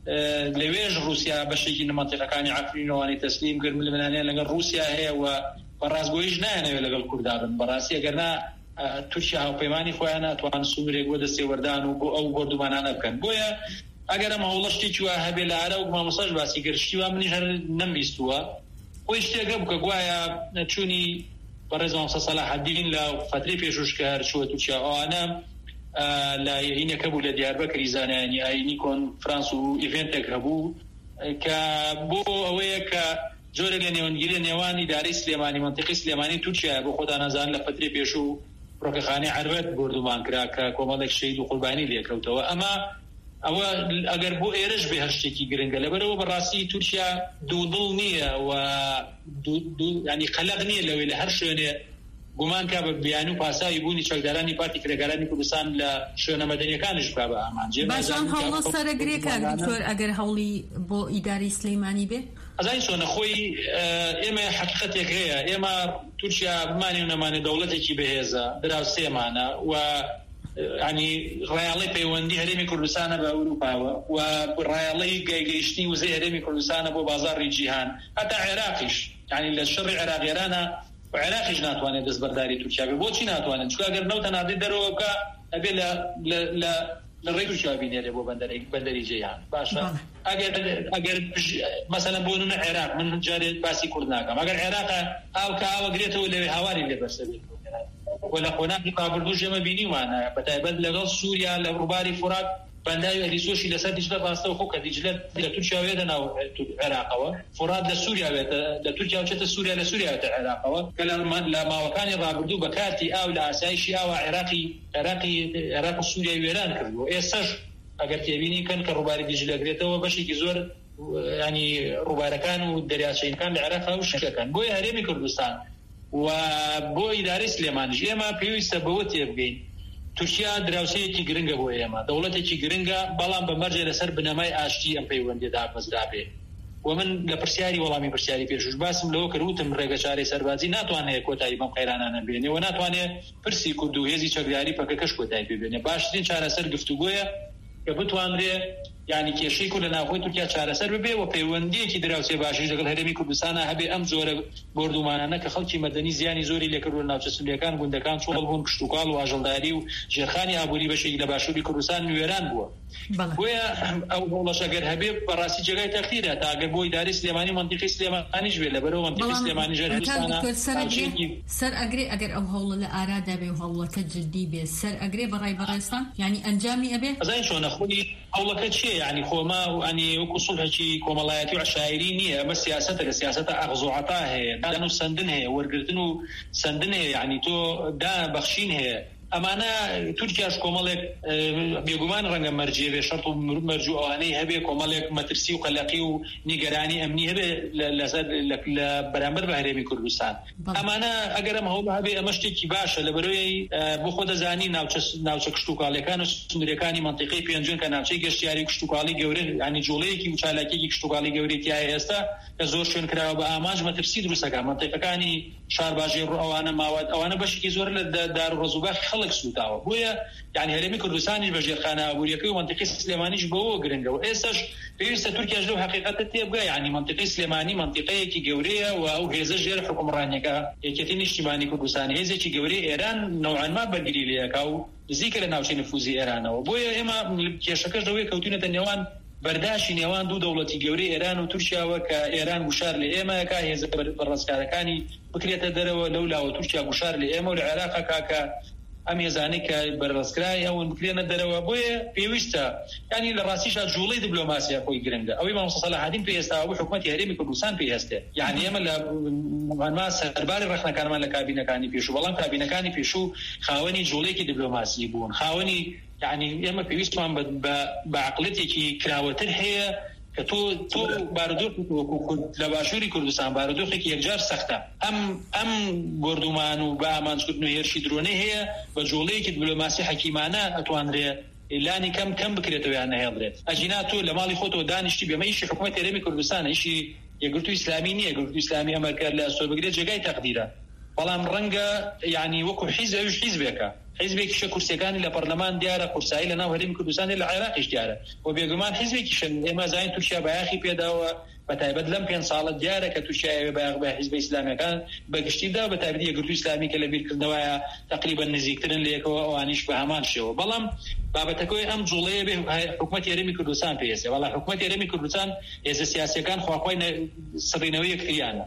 لەوێژ رووسیا بەشێکی نمەنتیقەکانی عەفرینەوەی تەسلیم کرد لەمانەیە لەگەڵ رووسیا هەیە و بەڕاستگۆییش نایەنەوێت لەگەڵ کورددا بن. بەڕاستی ئەگەرنا تورکیا هاوپەیمانی خۆیان ناتوان سوورێک بۆ دەستێوەردان و بۆ ئەو بردومانانە بکەن. بۆیە ئەگەر ئەمە هەوڵە شتێکی وا هەبێ لە ئارە و مامۆستاش باسی کرد شتی وا منیش هەر نەمبیستووە خۆی شتێکە بکە گوایە چوونی بەڕێز مامۆستا سەلاح الدین لە فترەی پێشوش کە هەر چووە تورکیا ئەوانە لە یەهینەکە بوو لە دیاربەکری زانایانی ئاینی کۆنفرانس و ئیڤێنتێک هەبوو کە بۆ ئەوەیە کە جۆرە لە نێوەندگیری نێوان ئیدارەی سلێمانی منتیقی سلێمانی تورکیا بۆ خۆتان نەزان لە فترەی پێشوو فڕۆکەخانەی عەربەت بردومان کرا کە کۆمەڵێک شەهید و قوربانی لێکەوتەوە. ئەمە ئەوە ئەگەر بۆ ئێرەش بێ هەر شتێکی گرنگە لەبەرەوە بەڕاستی تورکیا دوودڵ نییە و ینی قەلەق نییە لەوەی لە هەر شوێنێ گومان کا بە بیان و پاسایی بوونی چەکدارانی پارتی کرێگارانی کوردستان لە شوێنە مەدەنیەکانیش بکا بە ئامانجێ. باشان هەوڵە سەرەگرێکە دکتۆر ئەگەر هەوڵی بۆ ئیداری سلەیمانی بێ ئەزای چۆنە خۆی ئێمە حەقیقەتێک هەیە. ئێمە تورکیا بمانێ و نەمانێ دەوڵەتێکی بەهێزە دراوسێمانە و ینی ڕایاڵی پەیوەندی هەرێمی کوردستانە بە ئەوروپاوە و ڕایاڵی گەیگەیشتنی وزەی هەرێمی کوردستانە بۆ بازاڕی جیهان هەتا عێراقیش ینی لە شەڕی عێراقیێرانە عێراقیش ناتوانێت دەستبەرداری تورکیا بێ. بۆچی ناتوانێت؟ چونکە ئەگەر نەوتە نادی دەرەوە بکە ئەبێ لە لە لە ڕێی تورکیا بینێرێ بۆ بەندەری جیهان. باشە ئەگەر ئەگەر مەسەلەن بۆ نمونە عێراق من جارێ باسی کورد ناکەم ئەگەر عێراقە ئاو کە ئاوەگرێتەوە لەوێ هاواری لێ بەرسەبێت و لە قۆناغی پابردوو ژێمە بینیوانە بەتایبەت لەگەڵ سووریا لە ڕووباری فورات بەنداوی ئەلیسۆشی لەسەر دیجلە ڕاستەوە خۆ کە دیجلە لە تورکیا وێتە ناو عێراقەوە فورات لە سووریا وێتە لە تورکیا وچێتە سووریا لە سووریا وێتە عێراقەوە کە لە ماوەکانی ڕابردوو بە کارتی ئاو لە ئاسایشی ئاوە عێراقی عێراقی عێراق و سووریای وێران کردووە. ئێستاش ئەگەر تێبینی کەن کە ڕووباری دیجلەگرێتەوە بەشێکی زۆر ینی ڕووبارەکان و دەریاچەیەکان لە عێراق و شەکەن. بۆیە هەرێمی کوردستان و بۆ ئیدارەی سلێمانیش ئێمە پێویستە بەوە تێبگەین تورکیا دراوسەیەکی گرنگە بۆ ئێمە دەوڵەتێکی گرنگە بەڵام بەمەرجێ لەسەر بنەمای ئاشتی ئەم پەیوەندیدا مەزرا بێ. و من لە پرسیاری وەڵامی پرسیاری پێشوش باسم لەوە کردوتم ڕێگە چارەی سەربازی ناتوانێت کۆتایی بەم قەیرانانە بێنێ و ناتوانێت پرسی کورد و هێزی چەکداری پەکەکەش کۆتایی ببێنێ. باشترین چارەسەر گفتوگۆیە کە بتوانرێ یعنی کێشەی کورد لە ناوخۆی تورکیا چارەسەر ببێ و پەیوەندیەکی دراوسێ باشیش لەگەڵ هەرێمی کوردستانە هەبێ ئەم زۆرە بردومانانە کە خەڵکی مەدەنی زیانی زۆری لێکردووە ناوچە سولێکان گوندەکان چۆڵ بوون پشتوکاڵ و ئاژەڵداری و ژێرخانی ئابووری بەشێکی لە باشووری کوردستان نوێران بووە. بۆیە ئەو هەوڵەش ئەگەر هەبێ بەڕاستی جێگای تەقدیرە تا ئەگەر بۆ ئیدارەی سلێمانی منتیقی سلێمانیش بێ لەبەرەوە منتیقی سلێمانی ژێرخستانە سەر ئەگرێ ئەگەر ئەو هەوڵە لە ئارادا بێ و هەوڵەکە جددی بێ سەر ئەگرێ بەڕای بەڕێستان یعنی ئەنجامی ئەبێ ئەزای چۆنە خۆی هەوڵەکە چییە؟ یعنی خۆما ینی وەکو سوڵحێکی کۆمەڵایەتی و عشایری نییە ئەمە سیاسەتە کە سیاسەتە ئەغزوعەتا هەیە دان و سندن هەیە وەرگرتن و سندن هەیە یعنی تۆ دابەخشین هەیە ئەمانە تورکیاش کۆمەڵێک بێگومان ڕەنگە مەرجێ بێ شەرط و مەرجوع ئەوانەی هەبێ کۆمەڵێک مەترسی و قەلەقی و نیگەرانی ئەمنی هەبێ لەسەر لە بەرامبەر بە هەرێمی کوردستان. ئەمانە ئەگەر ئەم هەوڵ هەبێ ئەمە شتێکی باشە لەبەرەوەی بۆ خۆ دەزانی ناوچە کشتوکاڵیەکان و سنوورەکانی منطقەی پێنجۆن کە ناوچەی گەشتیاری کشتوکاڵی گەورە ینی جوڵەیەکی و چالاکیەکی کشتوکاڵی گەورەیەتی ئێستا کە زۆر شوێن کراوە بە ئاماژ مەترسی دروستەکان منطقەکانی شارباژی ڕوو ئەوانە ماوەت ئەوانە بەشێکی زۆر لە دار و ڕزوباخی خەڵک سوتاوە. بۆیە یعنی هەرێمی کوردستانی بەژێرخانە ئابووریەکەی و منطقەی سلێمانیش بەوە گرنگەوە. ئێستاش پێویستە تورکیاش لەو حقیقەتە تێبگا یعنی منطقەی سلێمانی منطقەیەکی گەورەیە و ئەو هێزە ژێر حکومڕانیەکە یەکێتی نیشتیمانی کوردستان هێزێکی گەورەی ئێران نەوعەن ما بەرگری لێیەکا و نزیکە لە ناوچەی نفوزی ئێرانەوە. بۆیە ئێمە کێشەکەش لەوەی کەوتونەتە نێوان بەرداشی نێوان دوو دەوڵەتی گەورەی ئێران و تورکیاوە کە ئێران گوشار لە ئێمەکە هێزە بەڕێزکارەکانی بکرێتە دەرەوە لەولاوە تورکیا گوشار لە ئێمە و لە عێراقا کاکە ئەم هێزانەی کە بەرڕێزکرای ئەوەن بکرێنە دەرەوە. بۆیە پێویستە ینی لە ڕاستیشا جوڵەی دیپلۆماسیە خۆی گرنگە. ئەوەی مامۆستا سەلاحەدین پێویستە بۆ حکوومەتی هەرێمی کوردستان پێویستە یعنی ئێمە لە مانما سەرباری ڕخنەکانمان لە کابینەکانی پێشوو بەڵام کابینەکانی پێشوو خاوەنی جوڵەیەکی دیپلۆماسی بوون خاوەنی یعنی ئێمە پێویستمان بە عقلەتێکی کراوەتر هەیە کە تۆ تۆ بارودۆخ لە باشووری کوردستان بارودۆخێکی یەکجار سەختە. ئەم ئەم گردومان و بە ئامانجکردن و هێرشی درۆنەی هەیە بە جوڵەیەکی دیپلۆماسی حەکیمانە ئەتوانرێ ئیلانی کەم کەم بکرێتەوە یان نەهێڵدرێت. ئەجینا تۆ لە ماڵی خۆتەوە دانیشتی بێمە ئیشی حکوومەتی هەرێمی کوردستانە ئیشی یەکگرتووی ئیسلامی نییە. یەکگرتووی ئیسلامی ئەمریکا لە ئەستۆ بگرێت جێگای تەقدیرە بەڵام ڕەنگە یعنی وەکو حیز ئەوش حیزبێکە حیزبێکیشە کورسیەکانی لە پەرلەمان دیارە قورسایی لە ناو هەرێمی کوردستان لە عێراقیش دیارە و بێگومان حیزبێکیشن. ئێمە زانین تورکیا بەیاخی پێداوە بەتایبەت لەم پێنج ساڵە دیارە کە تورکیا بەیاغ بە حیزبە ئیسلامیەکان بەگشتیدا بەتایبەتی یەکگرتووی ئیسلامی کە لە بیرکردنەوەیە تقریبا نزیکترن لە یەکەوە ئەوانیش بە هەمان شێوە. بەڵام بابەتەکەی ئەم جوڵەیە بێ حکوومەتی هەرێمی کوردستان پێویستە. وەڵا حکوومەتی هەرێمی کوردستان هێزە سیاسیەکان خواخوای سڕینەوەی یەکتریانە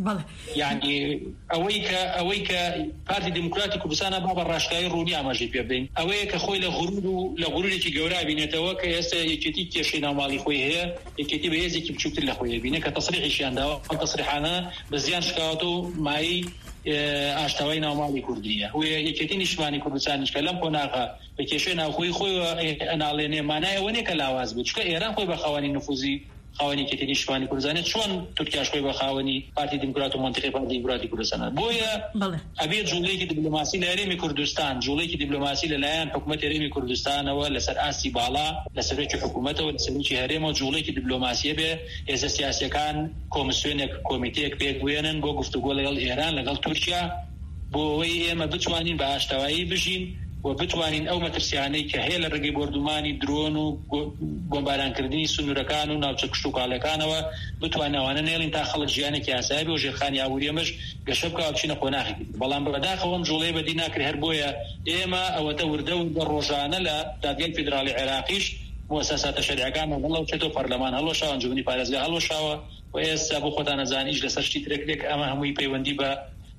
یعنی ئەوەی کە ئەوەی کە پارتی دموکراتی کوردستانە با بە ڕاشکایی ڕوونی ئاماژەی پێ بدەین ئەوەیە کە خۆی لە غورور و لە غورورێکی گەورە بینێتەوە کە ئێستا یەکێتی کێشەی ناوماڵی خۆی هەیە یەکێتی بە هێزێکی بچووکتر لە خۆی بینێ کە تەسریحیشیان داوە ئەم تەسریحانە بە زیان شکاوت و مای ئاشتاوای ناوماڵی کوردیە و یەکێتی نیشتیمانی کوردستانیش کە لەم قۆناغا بە کێشەی ناوخۆی خۆی ئەناڵێنێ مانایە ئەوە نیە کە لاواز بێت چونکە ئێران خۆی بە خاوەنی نفوزی خاوەنی کێتی نیشتیمانی کوردستان چۆن تورکیاش خۆی بە خاوەنی پارتی دموکرات و منطقەی پارتی دموکراتی کوردستان بۆیە ئەبێت جوڵەیەکی دیپلۆماسی لە هەرێمی کوردستان جوڵەیەکی دیپلۆماسی لەلایەن حکوومەتی هەرێمی کوردستانەوە لەسەر ئاستی باڵا لەسەرێکی حکوومەتەوە لەسەرێکی هەرێمەوە جوڵەیەکی دیپلۆماسیە بێ هێزە سیاسیەکان کۆمیسیۆنێک کۆمیتەیەک پێگوێنن بۆ گفتوگۆ لەگەڵ ئێران لەگەڵ تورکیا بۆ ئەوەی ئێمە بتوانین بە ئاشتەوایی بژین و بتوانین ئەو مەترسیانەی کە هەیە لە ڕێگەی بردومانی درۆن و بۆمبارانکردنی سنوورەکان و ناوچە کشت و کاڵەکانەوە بتوانین ئەوانە نێڵین تا خەڵک ژیانێکی ئاسایی بێ و ژێرخانی ئابووری ئەمەش گەشە بکەوە بچینە قۆناغی. بەڵام بەداخەوەم جوڵەی بەدی ناکرێ هەر بۆیە ئێمە ئەوەتە وردە و بە ڕۆژانە لە دادگای فیدراڵی عێراقیش مؤسساتە شەریعەکان هەڵەوچێتەوە پەرلەمان هەڵوەشاوە ئەنجومەنی پارێزگا هەڵوەشاوە و ئێستا بۆ خۆتان نەزانیش لەسەر شتی ترێک ئەمە هەمووی پەیوەندی بە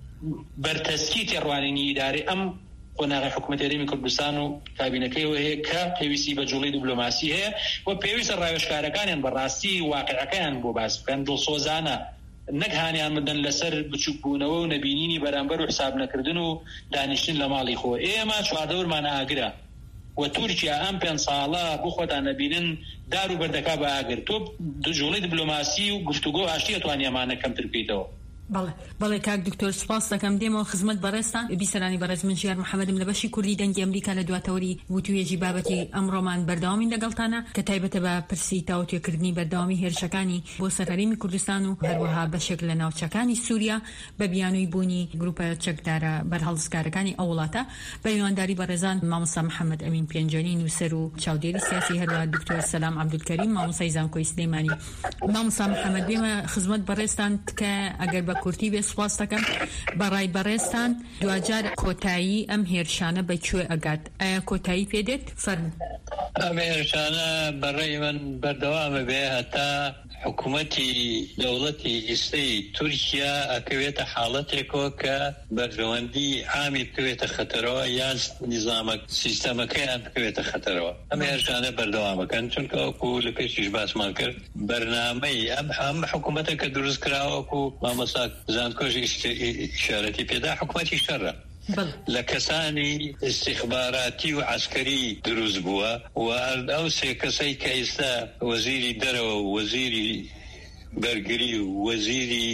بەرتەسکی تێڕوانینی ئیدارەی ئەم قۆناغی حکوومەتی هەرێمی کوردستان و کابینەکەیەوە هەیە کە پێویستی بە جوڵەی دیپلۆماسی هەیە و پێویستە ڕاوێژکارەکانیان بەڕاستی واقعەکەیان بۆ باس بکەن دڵسۆزانە نەک هانیان بدەن لەسەر بچووکبوونەوە و نەبینینی بەرامبەر و حساب نەکردن و دانیشتن لە ماڵی خۆ. ئێمە چواردەورمان ئاگرە و تورکیا ئەم پێنج ساڵە بۆ خۆتان نەبینن دار و بەردەکا بە ئاگر تۆ جوڵەی دیپلۆماسی و گفتوگۆ ئاشتی ئەتوانی ئەمانە کەمتر بکەیتەوە. بەڵێ بەڵێ کاک دکتۆر سپاس دەکەم دێمەوە خزمەت بەڕێستان بیسەرانی بەڕێز من ژیار محەممەدم لە بەشی کوردی دەنگی ئەمریکا لە دواتەوەری وتوێژی بابەتی ئەمڕۆمان بەردەوامی لەگەڵتانە کە تایبەتە بە پرسی تاوتێکردنی بەردەوامی هێرشەکانی بۆ سەرهەرێمی کوردستان و هەروەها بەشێک لە ناوچەکانی سووریا بە بیانووی بوونی گروپە چەکدارە بەرهەڵسکارەکانی ئەو وڵاتە بە میوانداری بەڕێزان مامۆستا محەممەد ئەمین پێنجۆنی نووسەر و چاودێری سیاسی هەروەها دکتۆر سەلام عەبدولکەریم مامۆستای زانکۆی سلێمانی. مامۆستا محەممەد بێمە خزمەت بەڕێستان کە ئەگەر بە کورتی بێ سپاس دەکەم بەڕای بەڕێستان دوجار کۆتایی ئەم هێرشانە بەکوێ ئەگات ئایا کۆتایی پێدێت فەرموو. ئەم هێرشانە بەڕێی من بەردەوامە بێ هەتا حکوومەتی دەوڵەتی ئیسلەی تورکیا ئەکەوێتە حاڵەتێکەوە کە بەردەوەندی عامی بکەوێتە خەتەرەوە یان نیزامە سیستەمەکەیان بکەوێتە خەتەرەوە. ئەم هێرشانە بەردەوامەکەن چونکە وەکو لە پێشیش باسمان کرد بەرنامەی ئەم هەم حکوومەتە کە دروست کراوەکو مامۆستا زانکۆژ ئیشارەتی پێدا حکوومەتی شەڕە لە کەسانی استخباراتی و عسکەری دروست بووە و ئەو سێ کەسەی کە ئێستا وەزیری دەرەوە و وەزیری بەرگری و وەزیری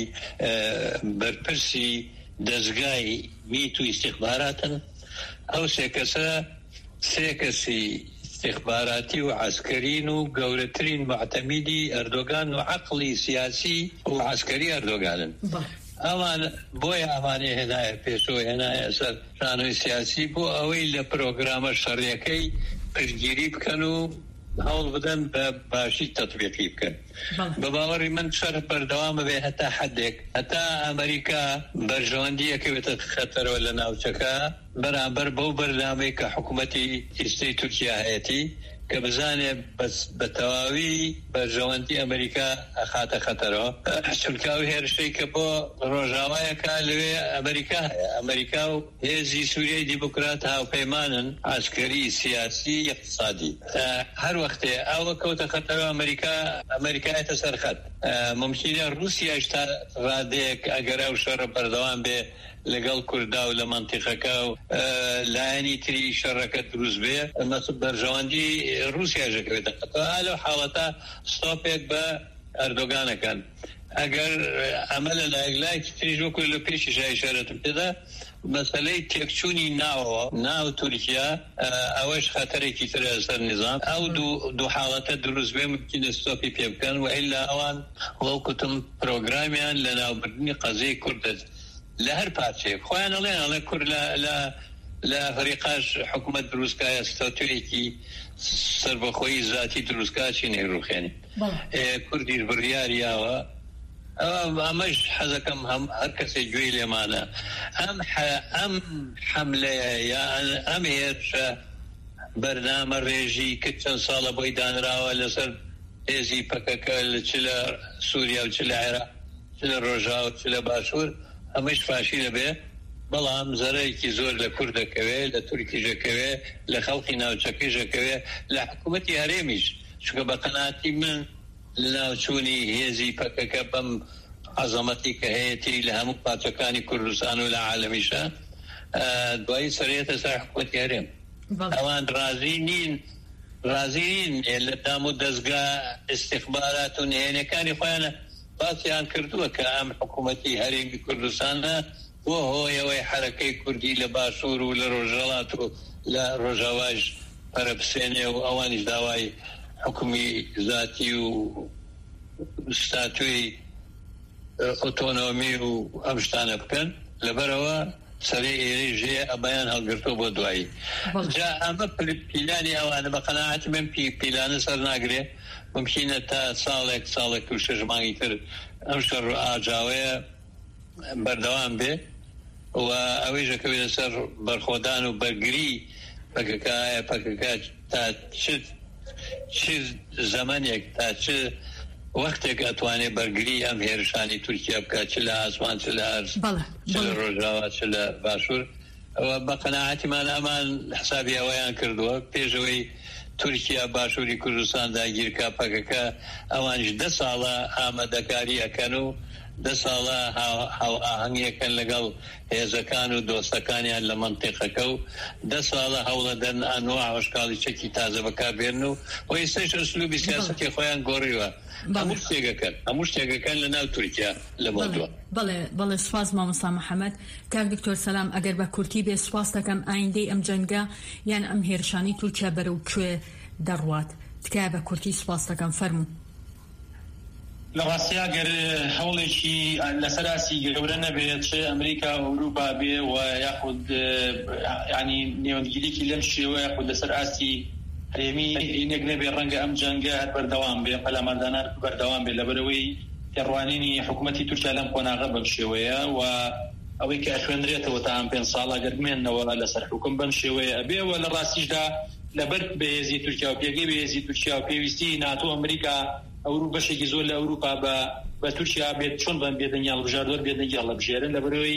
بەرپرسی دەستگای میت و استخباراتن ئەو سێ کەسە سێ کەسی استخباراتی و عسکەرین و گەورەترین معتەمیدی ئەردۆگان و عەقڵی سیاسی و عسکەری ئەردۆگانن. ئەوان بۆیە ئەوانەی هێنایە پێشەوە هێنایە سەر ڕانۆی سیاسی بۆ ئەوەی لە پرۆگرامە شەڕیەکەی پشتگیری بکەن و هەوڵ بدەن بە باشی تەطبیقی بکەن. بە باوەڕی من شەڕ بەردەوامە بێ هەتا حەدێک هەتا ئەمریکا بەرژەوەندیەکەوێتە خەتەرەوە لە ناوچەکە بەرامبەر بەو بەرنامەی کە حکوومەتی ئیستی تورکیا هەیەتی کە بزانێ بە تەواوی بەرژەوەندی ئەمریکا ئەخاتە خەتەرەوە چونکاوی هێرشەی کە بۆ ڕۆژاوایەکە لەوێ ئەمریکا هەیە. ئەمریکا و هێزی سووریای دیموکرات هاوپەیمانن عسکەری سیاسی اقتصادی. هەر وەختێ ئەوە کەوتە خەتەرەوە ئەمریکا ئەمریکایەتە سەرخەت. ممکنە رووسیاش تا ڕادەیەک ئەگەر ئەو شەڕە بەردەوام بێ لەگەڵ کووردا و لە مەنتیقەکە و لایەنی تری شەڕەکە دروست بێ مەسب بەرژەوەندی رووسیاژەکەوێتە خەتەرەوە. لەو حاڵەتە ستۆپێک بە ئەردۆگانەکەن. ئەگەر ئەمە لە لایەکلایەکی تریش وەکو لە پێشی ژایشارەتم پێدا مەسەلەی تێکچوونی ناوەوە ناو تورکیا ئەوەش خەتەرێکی ترە سەر نظام. ئەو دوو حاڵەتە دروست بێ ممکنە ستۆپی پێ بکەن و ئیلا ئەوان وەکوتم پرۆگرامیان لە ناوبردنی قەزەی کوردە لە هەر پارچێک خۆیان ئەڵێن ئەڵێ کورد لە ئەفریقاش حکوومەت دروستکایە ستاتویەکی سەربەخۆیی ذاتی دروستکاچی نێروخێنی کوردیش بڕیاریاوە. ئەمەش حەزەکەم هەر کەسێک گوێی لێمانە ئەم حەملەیە یان ئەم هێرشە بەرنامە ڕێژی کە چەند ساڵە بۆی دانراوە لەسەر هێزی پەکەکە چ لە سووریا و چ لە عێراق چ لە ڕۆژاو چ لە باشوور ئەمەش فاشی دەبێ. بەڵام زەرەیەکی زۆر لە کوورد دەکەوێ لە تورکیش دەکەوێ لە خەڵقی ناوچەکەیش دەکەوێ لە حکوومەتی هەرێمیش چونکە بە قەناعەتی من لە ناوچوونی هێزی پەکەکە بەم عەزەمەتی کە هەیەی لە هەموو پارچەکانی کوردستان و لە عالەمیشە دوایی سەرێتە سەر حکوومەتی هەرێم. ئەوان ڕازی نین ڕازی نین لە دام و دەستگا استخبارات و نهێنیەکانی خۆیانە باسییان کردووە کە ئەم حکوومەتی هەرێمی کوردستانە بۆ هۆیەوەی حرەکەی کوردی لە باشوور و لە ڕۆژهەڵات و لە ڕۆژاواش پەرەبسێنێ و ئەوانیش داوای حکومی ذاتی و ستاتوی ئۆتۆنۆمی و ئەم شتانە بکەن لەبەرەوە سەرێ ئێرەژێ ئەبیان هەڵگرتۆ بۆ دوایی. جا ئەمە پیلانی ئەوانە بە قەناعەتی من پیلانە سەر ناگرێ ممکنە تا ساڵێک ساڵێک و شەش مانگی تر ئەم شەڕ ئاجاوەیە بەردەوام بێ و ئەوەی ژەکەوێتە سەر بەرخۆدان و بەرگری پەکەکایە پەکەکە تا چ زەمانێک تا چ وەختێک ئەتوانێت بەرگری ئەم هێرشانی تورکیا بکات چ لە ئاسمان چ لە ئەرز چ لە ڕۆژاوا چ لە باشوور. ئەوە بە قەناعەتیمان ئەمان حسابی ئەوەیان کردووە پێشەوەی تورکیا باشووری کوردستان داگیرکە پەکەکە ئەوانش دە ساڵە ئامادەکاری ئەەکەن و دە ساڵە هەنگیەکەن لەگەڵ هێزەکان و دۆستەکانیان لە مەنتیقەکە و دە ساڵە هەوڵە دەن ئەنواع هەشکاڵی چەکی تازە بەکاربێنن و و ئێستاش ئەسلوبی سیاسەتی خۆیان گۆڕیوە. هەموو شتێگەکەن هەموو شتێگەکەن لە ناو تورکیا لە بۆدووە. بەڵێ بەڵێ سواز مامۆستا محەممەد. کاک دکتۆر سەلام ئەگەر بە کورتی بێ سواز دەکەم ئایندەی ئەم جەنگە یان ئەم هێرشانی تورکیا بەرەو کوێ دەڕوات تکایە بە کورتی سواز دەکەم فەرموو. لە ڕاستیا گەر هەوڵێکی لەسەر ئاسی گەورە نەبێت چ ئەمریکا و ئەوروپا بێ و یاخود ینی نێوەندگیریکی لەم شێوە یاخود لەسەر ئاسی هەرێمی هینێک نەبێ ڕەنگە ئەم جەنگە هەر بەردەوام بێ پەلاماردانان بەردەوام بێ لەبەرەوەی تێڕوانینی حکوومەتی تورکیا لەم قۆناغە بەم شێوەیە و ئەوەی کە خوێنرێتەوە تا ئەم پێنج ساڵە گەرمێنەوە لەسەر حکوم بەم شێوەیە ئەبێەوە لە ڕاستیشدا لەبەر بەهێزی تورکیا و پێگەی بەهێزی تورکیا و پێویستی ناتۆ ئەمریکا ئەورو بەشێکی زۆر لە ئەوروپا بە بە تورکیا بێت چۆن بەم بێدەنگیان بژاردۆر بێدەنگیان لە بژێرن لەبەرەوەی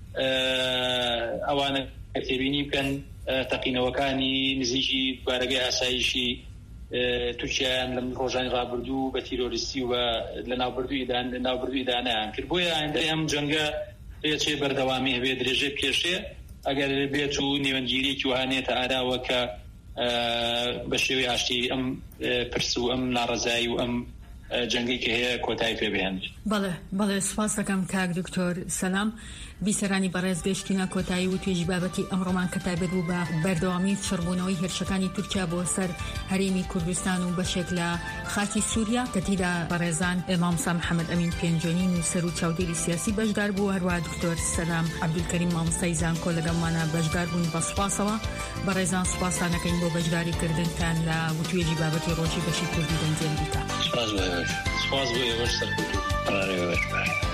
ئەوانە تێبینی بکەن تەقینەوەکانی نزیکی بارەگەی ئاسایشی تورکیایان لە ڕۆژانی ڕابردوو بە تیرۆریستی و لە ناوبردووی ناوبردووی دانایان کرد. بۆیە ئایندەی ئەم جەنگە پێچێ بەردەوامی هەبێ درێژێ پێشێ ئەگەر بێت و نێوەندگیریی وهانێتە ئاراوە کە بە شێوەی ئاشتی ئەم پرس و ئەم ناڕەزایی و ئەم جەنگی کە هەیە کۆتایی پێبێن. بەڵێ بەڵێ سپاس دەکەم کاک دکتۆر سەلام. بیسەرانی بەڕێز گەشتینە کۆتایی و توێژی بابەتی ئەمڕۆمان کە تایبەت بوو بە بەردەوامی چڕبوونەوەی هێرشەکانی تورکیا بۆ سەر هەرێمی کوردستان و بەشێک لە خاکی سووریا کە تیدا بەڕێزان مامۆستا محەممەد ئەمین پێنجۆنی نووسەر و چاودێری سیاسی بەشدار بوو، هەروە دکتۆر سەلام عەبدولکەریم مامۆستای زانکۆ لەگەڵمانە بەشدار بوون. بە سوپاسەوە بەڕێزان سوپاسانەکەین بۆ بەشداری کردنتان لە وتوێژی بابەتی ڕۆژی بەشی کوردی دەنجێن بیکە. سپاس بۆ ئێوەش. سپاس بۆ ئێوەش سەرکەوتوو.